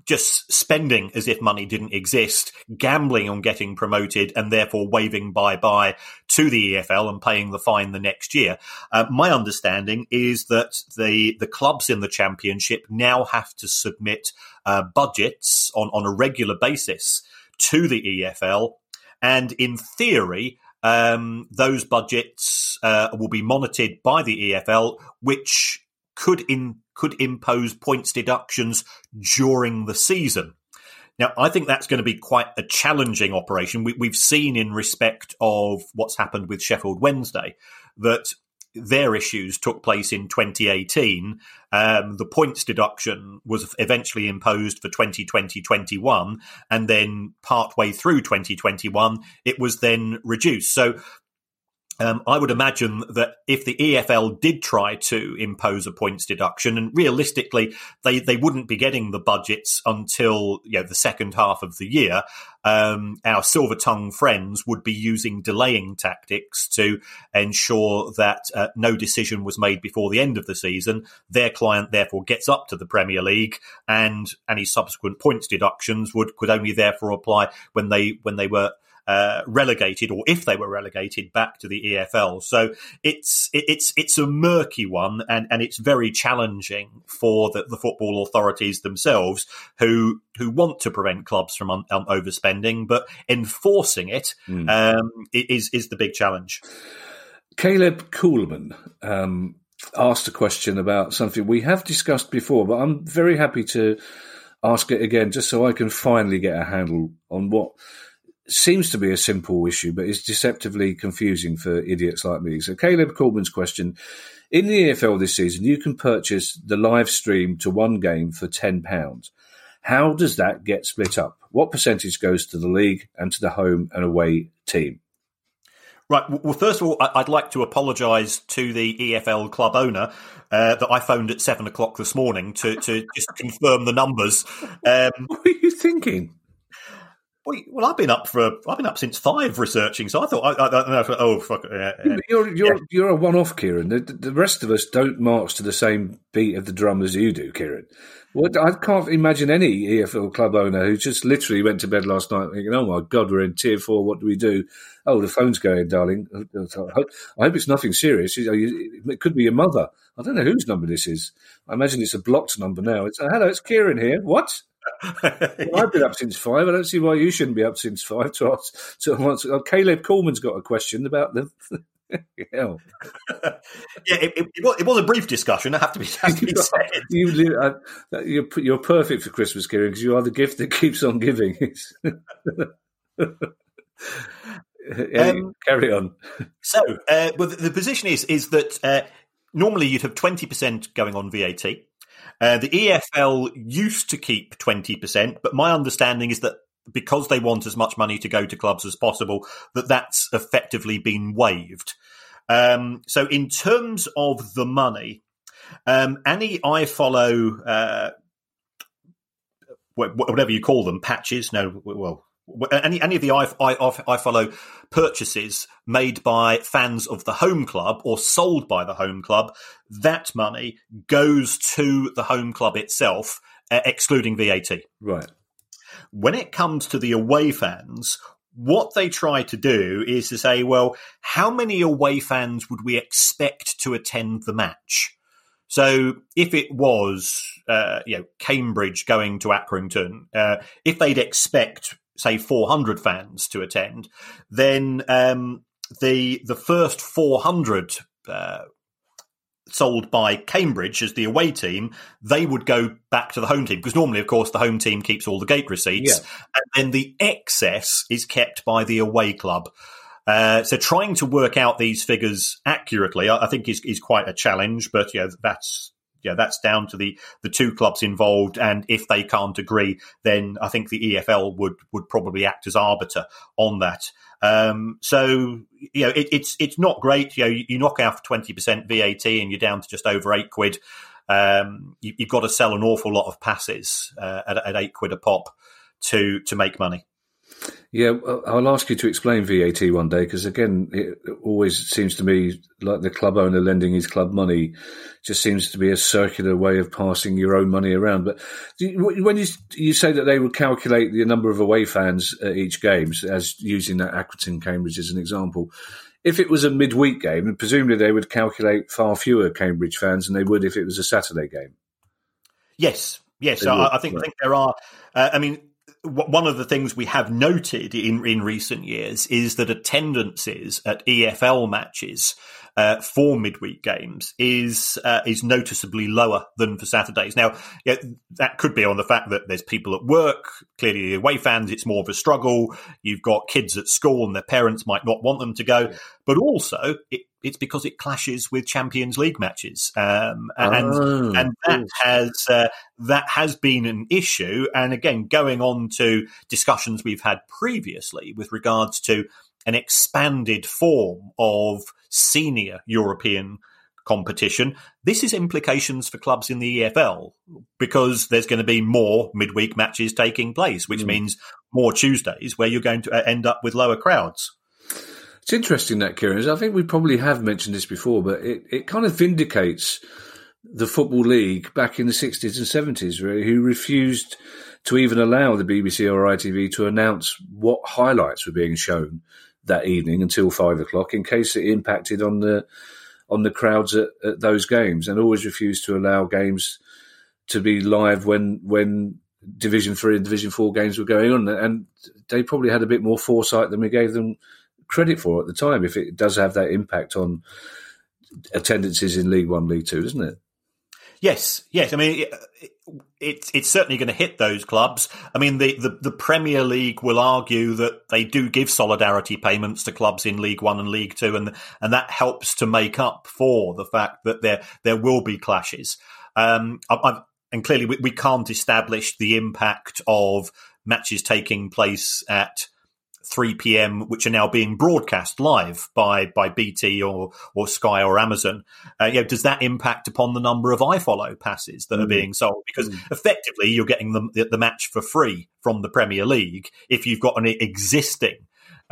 just spending as if money didn't exist, gambling on getting promoted, and therefore waving bye-bye to the EFL and paying the fine the next year. My understanding is that the clubs in the Championship now have to submit budgets on a regular basis to the EFL, and in theory, those budgets will be monitored by the EFL, which could impose points deductions during the season. Now, I think that's going to be quite a challenging operation. We've seen in respect of what's happened with Sheffield Wednesday that their issues took place in 2018. The points deduction was eventually imposed for 2020-21, and then partway through 2021, it was then reduced. So I would imagine that if the EFL did try to impose a points deduction, and realistically they wouldn't be getting the budgets until the second half of the year, our silver-tongued friends would be using delaying tactics to ensure that no decision was made before the end of the season. Their client therefore gets up to the Premier League, and any subsequent points deductions could only therefore apply when they were relegated, or if they were relegated back to the EFL. So it's a murky one, and it's very challenging for the football authorities themselves, who want to prevent clubs from overspending, but enforcing it is the big challenge. Caleb Coolman asked a question about something we have discussed before, but I'm very happy to ask it again, just so I can finally get a handle on what seems to be a simple issue, but is deceptively confusing for idiots like me. So Caleb Coleman's question: in the EFL this season, you can purchase the live stream to one game for £10. How does that get split up? What percentage goes to the league and to the home and away team? Right. Well, first of all, I'd like to apologise to the EFL club owner that I phoned at 7 o'clock this morning to just confirm the numbers. What were you thinking? Well, I've been up since 5 researching, so I thought, I don't know. Oh, fuck. You're a one-off, Kieran. The rest of us don't march to the same beat of the drum as you do, Kieran. I can't imagine any EFL club owner who just literally went to bed last night thinking, "Oh my God, we're in Tier 4. What do we do? Oh, the phone's going, darling. I hope it's nothing serious. It could be your mother. I don't know whose number this is. I imagine it's a blocked number now. Hello, it's Kieran here. What?" Well, I've been up since 5. I don't see why you shouldn't be up since 5. Caleb Coleman's got a question about the. Yeah, it was a brief discussion. I have to be said. You're perfect for Christmas, Kieran, because you are the gift that keeps on giving. Carry on. So, the position is that normally you'd have 20% going on VAT. The EFL used to keep 20%, but my understanding is that because they want as much money to go to clubs as possible, that's effectively been waived. So in terms of the money, any iFollow, whatever you call them, patches, any of the iFollow purchases made by fans of the home club or sold by the home club, that money goes to the home club itself, excluding VAT. Right. When it comes to the away fans, what they try to do is to say, well, how many away fans would we expect to attend the match? So if it was, Cambridge going to Accrington, if they'd expect, say, 400 fans to attend, then the first 400 sold by Cambridge as the away team, they would go back to the home team, because normally, of course, the home team keeps all the gate receipts, and then the excess is kept by the away club. So trying to work out these figures accurately, I think is quite a challenge, but that's down to the two clubs involved, and if they can't agree, then I think the EFL would probably act as arbiter on that. So it's not great. You knock out 20% VAT and you're down to just over £8. You've got to sell an awful lot of passes at £8 a pop to make money. Yeah, I'll ask you to explain VAT one day, because again, it always seems to me like the club owner lending his club money just seems to be a circular way of passing your own money around. But when you say that they would calculate the number of away fans at each game, as using that Accrington Cambridge as an example, if it was a midweek game, presumably they would calculate far fewer Cambridge fans than they would if it was a Saturday game. Yes. I think there are. One of the things we have noted in recent years is that attendances at EFL matches for midweek games is noticeably lower than for Saturdays. Now, that could be on the fact that there's people at work. Clearly, the away fans, it's more of a struggle. You've got kids at school and their parents might not want them to go. But also, it's because it clashes with Champions League matches, and that has been an issue. And again, going on to discussions we've had previously with regards to an expanded form of senior European competition, this is implications for clubs in the EFL, because there's going to be more midweek matches taking place, which means more Tuesdays where you're going to end up with lower crowds. It's interesting that, Kieran. I think we probably have mentioned this before, but it kind of vindicates the Football League back in the 60s and 70s, really, who refused to even allow the BBC or ITV to announce what highlights were being shown that evening until 5 o'clock, in case it impacted on the crowds at those games, and always refused to allow games to be live when Division 3 and Division 4 games were going on. And they probably had a bit more foresight than we gave them credit for at the time, if it does have that impact on attendances in League 1, League 2, isn't it? Yes. I mean, it's certainly going to hit those clubs. I mean, the Premier League will argue that they do give solidarity payments to clubs in League 1 and League 2, and that helps to make up for the fact that there will be clashes. And clearly, we can't establish the impact of matches taking place at 3 p.m, which are now being broadcast live by BT or Sky or Amazon. Does that impact upon the number of iFollow passes that are being sold? Because effectively, you're getting the match for free from the Premier League if you've got an existing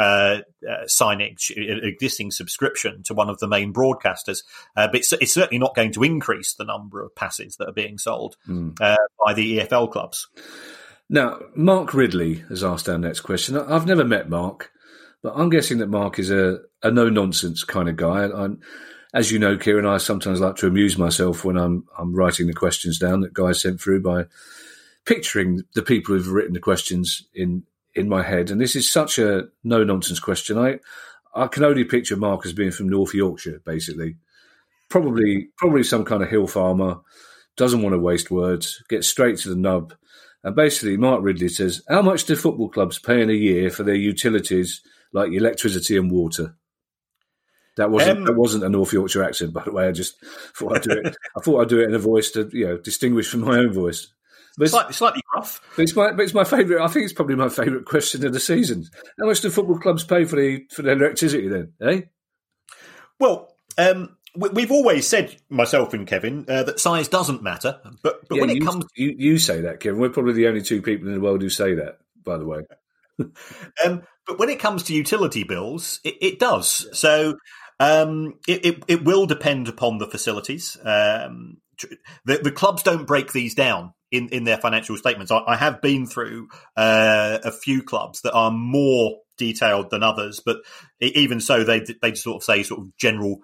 existing subscription to one of the main broadcasters. But it's certainly not going to increase the number of passes that are being sold by the EFL clubs. Now, Mark Ridley has asked our next question. I've never met Mark, but I'm guessing that Mark is a no-nonsense kind of guy. As you know, Kieran, I sometimes like to amuse myself when I'm writing the questions down that guys sent through by picturing the people who've written the questions in my head. And this is such a no-nonsense question. I can only picture Mark as being from North Yorkshire, basically. Probably some kind of hill farmer, doesn't want to waste words, gets straight to the nub. And basically, Mark Ridley says, how much do football clubs pay in a year for their utilities like electricity and water? That wasn't a North Yorkshire accent, by the way. I just thought I'd do it. I thought I'd do it in a voice to, distinguish from my own voice. But slightly gruff. But it's my favourite. I think it's probably my favourite question of the season. How much do football clubs pay for the electricity then? Eh? Well, we've always said, myself and Kevin, that size doesn't matter. But when it comes, you say that, Kevin. We're probably the only two people in the world who say that, by the way. But when it comes to utility bills, it does. Yeah. So it will depend upon the facilities. The clubs don't break these down in their financial statements. I have been through a few clubs that are more detailed than others, but even so, they sort of say sort of general,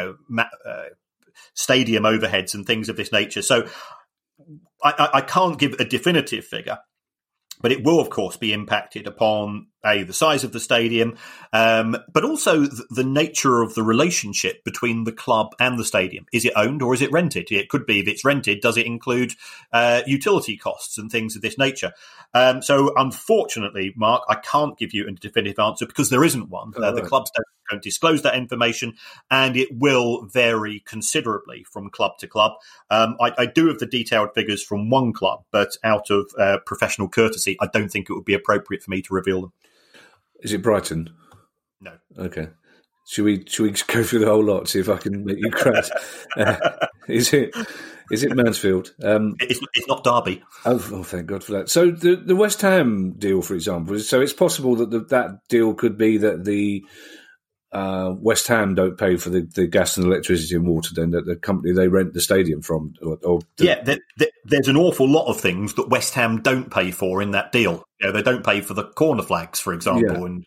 stadium overheads and things of this nature. So I can't give a definitive figure, but it will, of course, be impacted upon the size of the stadium, but also the nature of the relationship between the club and the stadium. Is it owned or is it rented? It could be, if it's rented, does it include utility costs and things of this nature? So unfortunately, Mark, I can't give you a definitive answer because there isn't one. The clubs don't disclose that information, and it will vary considerably from club to club. I do have the detailed figures from one club, but out of professional courtesy, I don't think it would be appropriate for me to reveal them. Is it Brighton? No. Okay. Should we go through the whole lot, see if I can make you crack? Is it Is it Mansfield? It's not Derby. Oh, thank God for that. So the West Ham deal, for example, so it's possible that that deal could be that the West Ham don't pay for the gas and electricity and water, then that the company they rent the stadium from. There's an awful lot of things that West Ham don't pay for in that deal. They don't pay for the corner flags, for example. And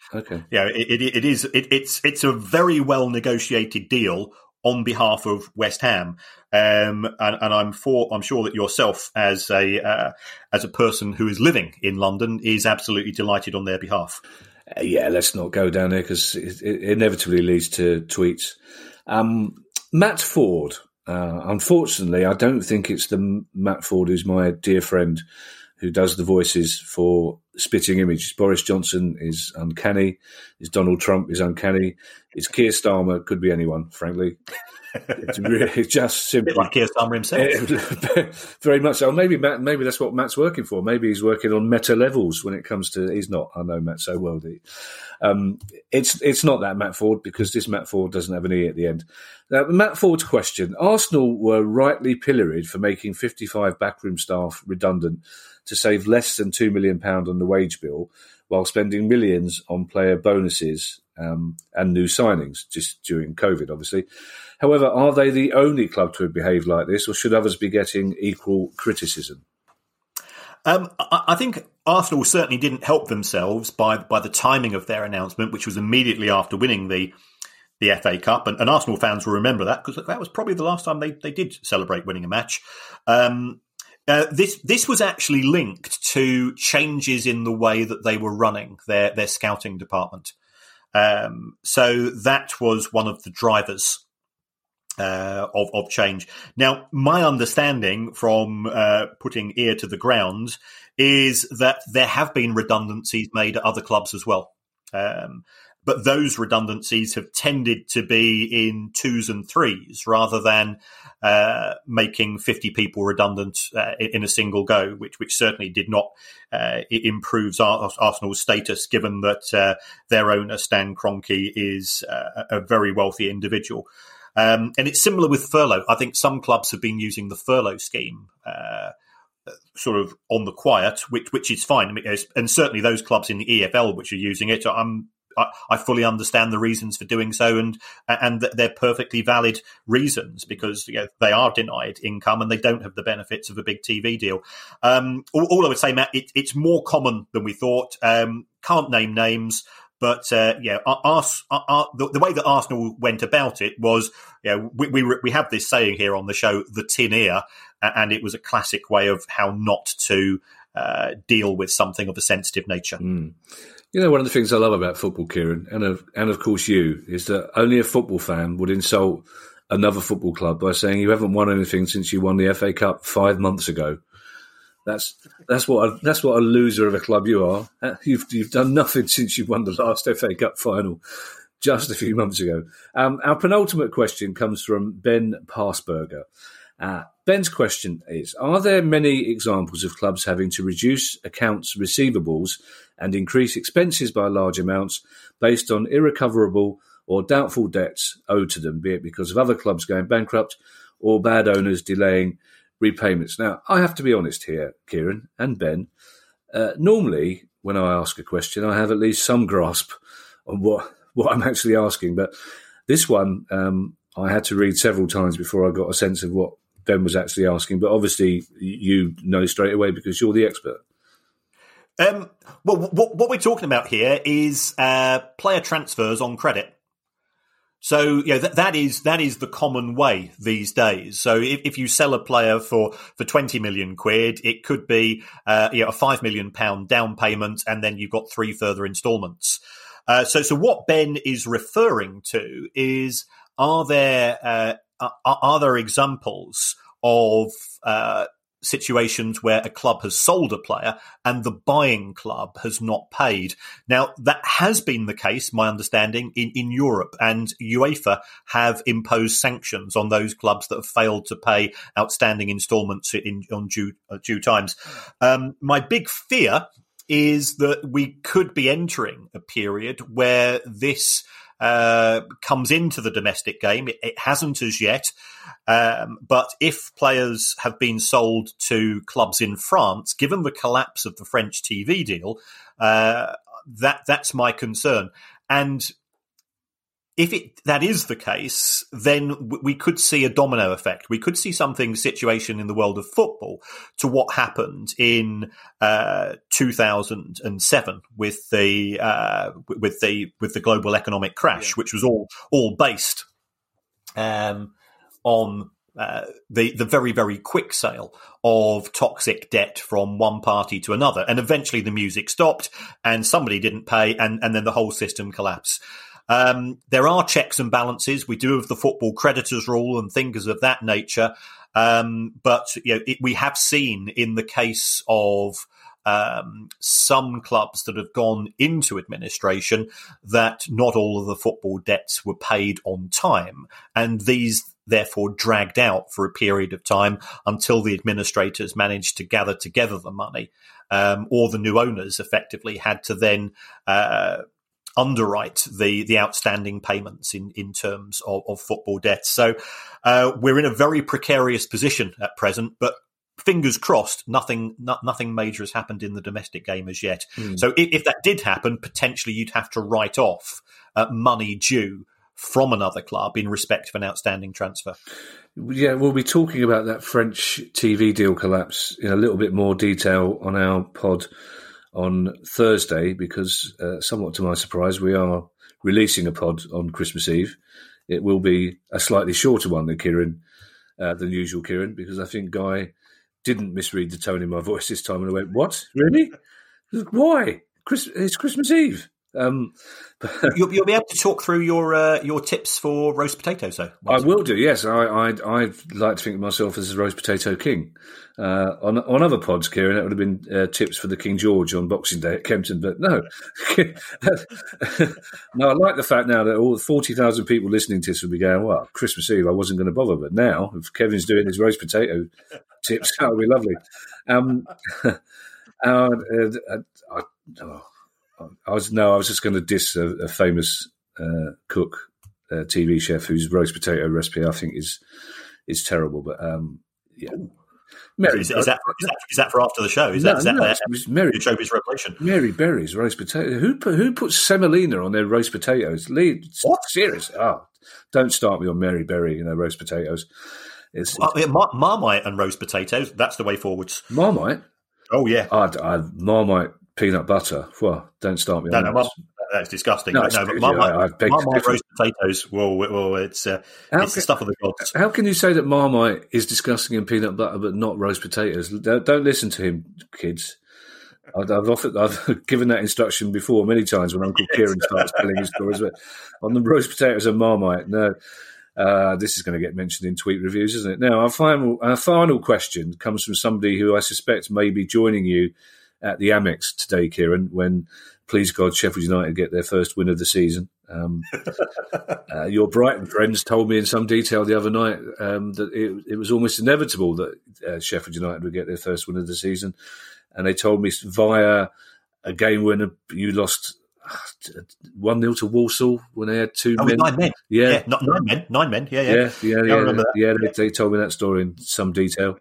it's a very well negotiated deal on behalf of West Ham, and I'm sure that yourself, as a person who is living in London, is absolutely delighted on their behalf. Let's not go down there because it inevitably leads to tweets. Matt Ford. Unfortunately, I don't think it's the Matt Ford who's my dear friend who does the voices for Spitting Image. Boris Johnson is uncanny. It's Donald Trump is uncanny. It's Keir Starmer. Could be anyone, frankly. It's really just simply a bit like Keir Starmer himself. Very much so. Maybe that's what Matt's working for. Maybe he's working on meta levels when it comes to. He's not. I know Matt so well. It's not that Matt Ford, because this Matt Ford doesn't have an E at the end. Now, Matt Ford's question: Arsenal were rightly pilloried for making 55 backroom staff redundant to save less than £2 million on the wage bill, while spending millions on player bonuses and new signings, just during COVID, obviously. However, are they the only club to have behaved like this, or should others be getting equal criticism? I think Arsenal certainly didn't help themselves by the timing of their announcement, which was immediately after winning the FA Cup. And Arsenal fans will remember that, because that was probably the last time they did celebrate winning a match. This was actually linked to changes in the way that they were running their scouting department. So that was one of the drivers of change. Now, my understanding from putting ear to the ground is that there have been redundancies made at other clubs as well. But those redundancies have tended to be in 2s and 3s rather than making 50 people redundant in a single go, which certainly did not improve Arsenal's status, given that their owner, Stan Kroenke, is a very wealthy individual. And it's similar with furlough. I think some clubs have been using the furlough scheme sort of on the quiet, which is fine. I mean, and certainly those clubs in the EFL which are using it, I fully understand the reasons for doing so, and they're perfectly valid reasons, because they are denied income and they don't have the benefits of a big TV deal. All I would say, Matt, it's more common than we thought. Can't name names. But the way that Arsenal went about it was, we have this saying here on the show, the tin ear, and it was a classic way of how not to deal with something of a sensitive nature. Mm. One of the things I love about football, Kieran, and of course you, is that only a football fan would insult another football club by saying you haven't won anything since you won the FA Cup 5 months ago. That's what a loser of a club you are. You've done nothing since you won the last FA Cup final just a few months ago. Our penultimate question comes from Ben Passberger. Ben's question is: are there many examples of clubs having to reduce accounts receivables and increase expenses by large amounts based on irrecoverable or doubtful debts owed to them, be it because of other clubs going bankrupt or bad owners delaying repayments? Now, I have to be honest here, Kieran and Ben. Normally, when I ask a question, I have at least some grasp on what I'm actually asking. But this one, I had to read several times before I got a sense of what Ben was actually asking. But obviously, you know straight away because you're the expert. Well, what we're talking about here is player transfers on credit. So that is the common way these days. So if you sell a player for 20 million quid, it could be a £5 million down payment, and then you've got 3 further instalments. So what Ben is referring to is: are there examples of situations where a club has sold a player and the buying club has not paid? Now, that has been the case, my understanding, in Europe, and UEFA have imposed sanctions on those clubs that have failed to pay outstanding instalments on due times. My big fear is that we could be entering a period where this comes into the domestic game. It hasn't as yet. But if players have been sold to clubs in France, given the collapse of the French TV deal, that's my concern. And if that is the case, then we could see a domino effect. We could see situation in the world of football to what happened in 2007 with the global economic crash, which was all based on the very, very quick sale of toxic debt from one party to another. And eventually the music stopped and somebody didn't pay, and then the whole system collapsed. There are checks and balances. We do have the football creditors rule and things of that nature. But we have seen in the case of some clubs that have gone into administration that not all of the football debts were paid on time, and these therefore dragged out for a period of time until the administrators managed to gather together the money, or the new owners effectively had to then underwrite the outstanding payments in terms of football debts. So we're in a very precarious position at present, but fingers crossed, nothing major has happened in the domestic game as yet. So if that did happen, potentially you'd have to write off money due from another club in respect of an outstanding transfer. Yeah, we'll be talking about that French TV deal collapse in a little bit more detail on our pod on Thursday, because somewhat to my surprise, we are releasing a pod on Christmas Eve. It will be a slightly shorter one than usual, Kieran, because I think Guy didn't misread the tone in my voice this time, and I went, "What? Really? Why? It's Christmas Eve." You'll be able to talk through your tips for roast potatoes, though. I will do. Yes, I like to think of myself as a roast potato king. On other pods, Kieran, that would have been tips for the King George on Boxing Day at Kempton, but no. No, I like the fact now that all 40,000 people listening to this will be going, "Well, Christmas Eve, I wasn't going to bother," but now if Kevin's doing his roast potato tips, that would be lovely. I was just going to diss a famous cook, TV chef whose roast potato recipe I think is terrible. But yeah, is that for after the show? Is that Mary Showbiz Revelation? Mary Berry's roast potato. Who puts semolina on their roast potatoes? What? Serious? Don't start me on Mary Berry. Roast potatoes. Marmite and roast potatoes. That's the way forwards. Marmite. Oh yeah. Marmite. Peanut butter. Well, don't start me on that. That's disgusting. But Marmite roast potatoes. Well, it's the stuff of the gods. How can you say that Marmite is disgusting in peanut butter, but not roast potatoes? Don't listen to him, kids. I've given that instruction before many times when Uncle Kieran starts telling his stories. But on the roast potatoes and Marmite, no. This is going to get mentioned in tweet reviews, isn't it? Now, our final question comes from somebody who I suspect may be joining you at the Amex today, Kieran, when, please God, Sheffield United get their first win of the season. Your Brighton friends told me in some detail the other night that it was almost inevitable that Sheffield United would get their first win of the season. And they told me via a game when you lost 1-0 to Walsall when they had two men. 9 men. Yeah. Nine men. Yeah. I remember that. Yeah, they told me that story in some detail.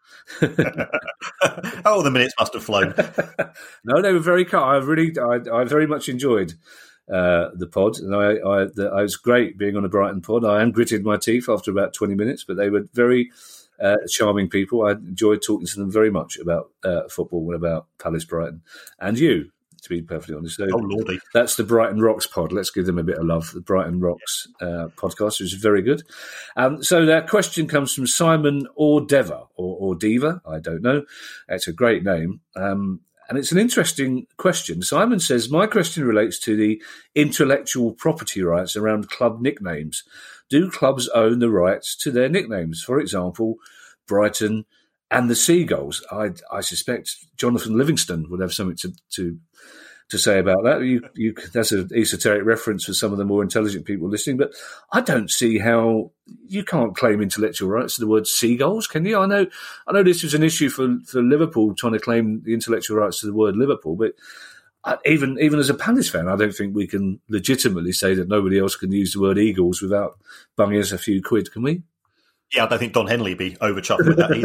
The minutes must have flown. No, they were very kind. I very much enjoyed the pod, and I was great being on a Brighton pod. I gritted my teeth after about 20 minutes, but they were very charming people. I enjoyed talking to them very much about football and about Palace Brighton. And you, to be perfectly honest. So Lordy. That's the Brighton Rocks pod. Let's give them a bit of love. The Brighton Rocks podcast, which is very good. So that question comes from Simon Ordeva, or Diva, I don't know. It's a great name. And it's an interesting question. Simon says, my question relates to the intellectual property rights around club nicknames. Do clubs own the rights to their nicknames? For example, Brighton and the Seagulls. I suspect Jonathan Livingston would have something to say about that. That's an esoteric reference for some of the more intelligent people listening, but I don't see how you can't claim intellectual rights to the word Seagulls, can you? I know this was an issue for Liverpool trying to claim the intellectual rights to the word Liverpool, but Even as a Palace fan, I don't think we can legitimately say that nobody else can use the word Eagles without bunging us a few quid, can we? Yeah, I don't think Don Henley would be overchuffed with that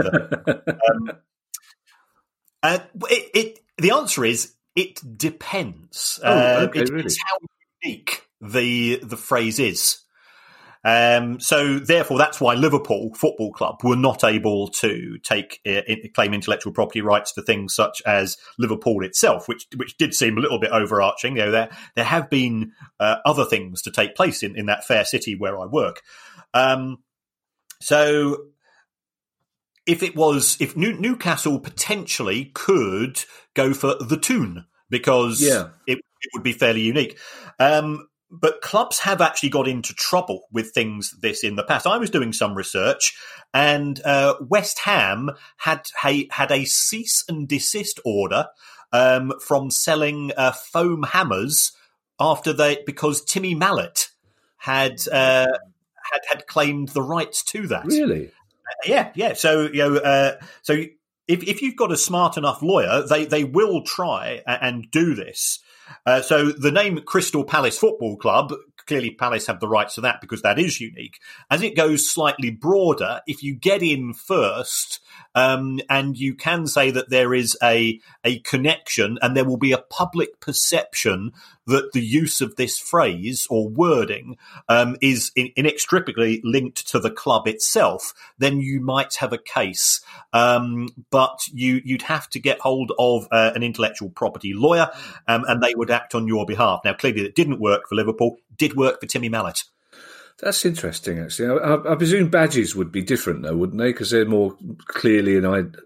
either. The answer is it depends. It depends how unique the phrase is. So therefore, that's why Liverpool Football Club were not able to claim intellectual property rights for things such as Liverpool itself, which did seem a little bit overarching. There have been other things to take place in that fair city where I work. So if Newcastle potentially could go for the Toon, because it would be fairly unique. But clubs have actually got into trouble with things this in the past. I was doing some research, and West Ham had a cease and desist order from selling foam hammers because Timmy Mallet had claimed the rights to that. Really? Yeah. So if you've got a smart enough lawyer, they will try and do this. So the name Crystal Palace Football Club, clearly Palace have the rights to that because that is unique. As it goes slightly broader, if you get in first, and you can say that there is a connection and there will be a public perception that the use of this phrase or wording is inextricably linked to the club itself, then you might have a case. But you'd have to get hold of an intellectual property lawyer, and they would act on your behalf. Now, clearly it didn't work for Liverpool, did work for Timmy Mallet. That's interesting, actually. I presume badges would be different, though, wouldn't they? Because they're more clearly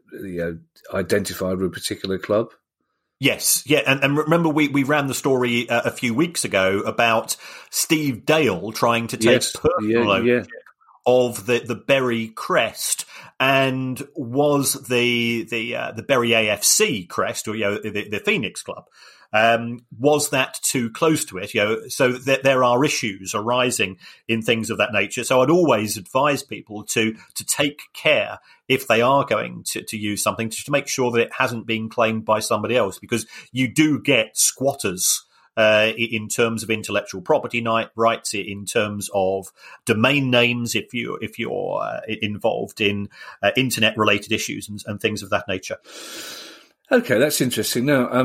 identified with a particular club. Yes, yeah, and remember we ran the story a few weeks ago about Steve Dale trying to take personal ownership of the Bury crest, and was the Bury AFC crest, or the Phoenix Club. Was that too close to it? So there are issues arising in things of that nature. So I'd always advise people to take care if they are going to use something, to make sure that it hasn't been claimed by somebody else, because you do get squatters in terms of intellectual property rights, in terms of domain names, if you're involved in internet related issues and things of that nature. Okay, that's interesting. Now,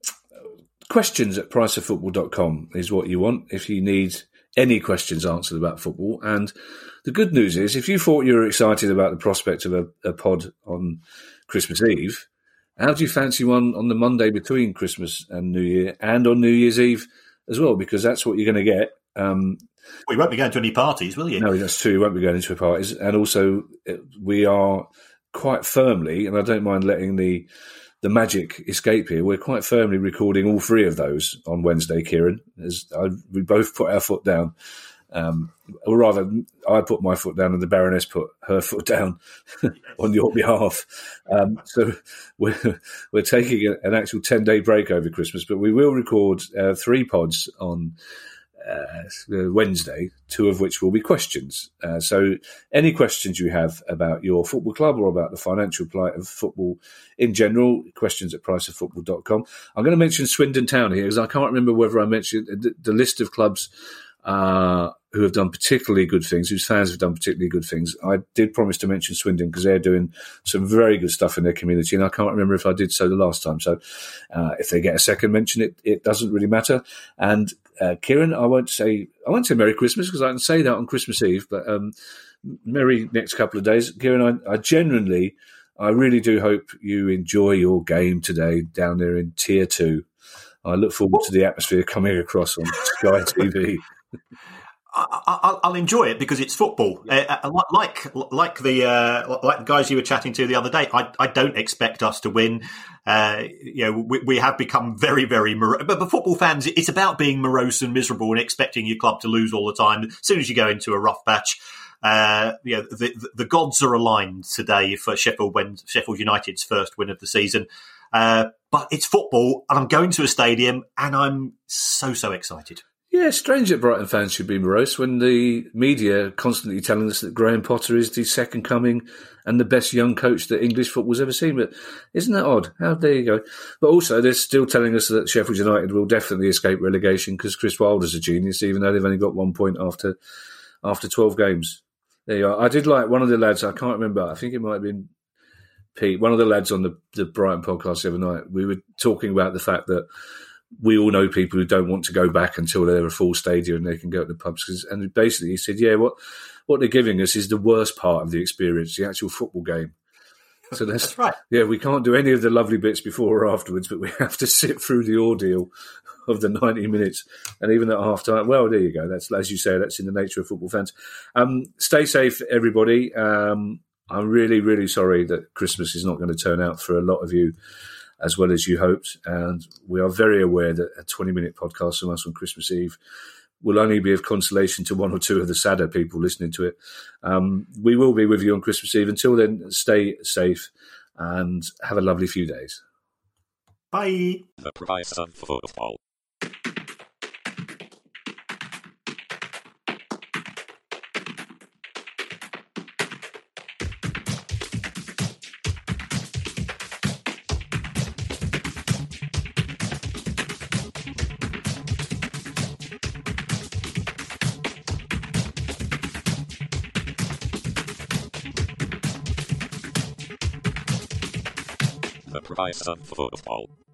questions at priceoffootball.com is what you want if you need any questions answered about football. And the good news is, if you thought you were excited about the prospect of a pod on Christmas Eve, how do you fancy one on the Monday between Christmas and New Year, and on New Year's Eve as well? Because that's what you're going to get. Well, you won't be going to any parties, will you? No, that's true. You won't be going into parties. And also, we are quite firmly, and I don't mind letting the magic escape here, we're quite firmly recording all three of those on Wednesday, Kieran, we both put our foot down. Or rather, I put my foot down and the Baroness put her foot down on your behalf. So we're taking an actual 10-day break over Christmas, but we will record 3 pods on Wednesday, 2 of which will be questions. So any questions you have about your football club or about the financial plight of football in general, questions at priceoffootball.com. I'm going to mention Swindon Town here, because I can't remember whether I mentioned the list of clubs who have done particularly good things, whose fans have done particularly good things. I did promise to mention Swindon because they're doing some very good stuff in their community, and I can't remember if I did so the last time. So if they get a second mention, it doesn't really matter. And Kieran, I won't say Merry Christmas, because I can say that on Christmas Eve, but merry next couple of days. Kieran, I really do hope you enjoy your game today down there in Tier 2. I look forward to the atmosphere coming across on Sky TV. I'll enjoy it because it's football. Like the guys you were chatting to the other day, I don't expect us to win. We have become very, very morose. But for football fans, it's about being morose and miserable and expecting your club to lose all the time. As soon as you go into a rough patch, the gods are aligned today for Sheffield United's first win of the season. But it's football, and I'm going to a stadium, and I'm so excited. Yeah, strange that Brighton fans should be morose when the media are constantly telling us that Graham Potter is the second coming and the best young coach that English football's ever seen. But isn't that odd? There you go. But also, they're still telling us that Sheffield United will definitely escape relegation because Chris Wilder's a genius, even though they've only got 1 point after 12 games. There you are. I did like one of the lads, I can't remember, I think it might have been Pete, one of the lads on the Brighton podcast the other night. We were talking about the fact that we all know people who don't want to go back until they're a full stadium and they can go to the pubs. And basically he said, yeah, what they're giving us is the worst part of the experience, the actual football game. So that's right. Yeah, we can't do any of the lovely bits before or afterwards, but we have to sit through the ordeal of the 90 minutes. And even at half time, well, there you go. That's, as you say, that's in the nature of football fans. Stay safe, everybody. I'm really, really sorry that Christmas is not going to turn out for a lot of you as well as you hoped. And we are very aware that a 20-minute podcast from us on Christmas Eve will only be of consolation to one or two of the sadder people listening to it. We will be with you on Christmas Eve. Until then, stay safe and have a lovely few days. Bye. The price of football. The price of football.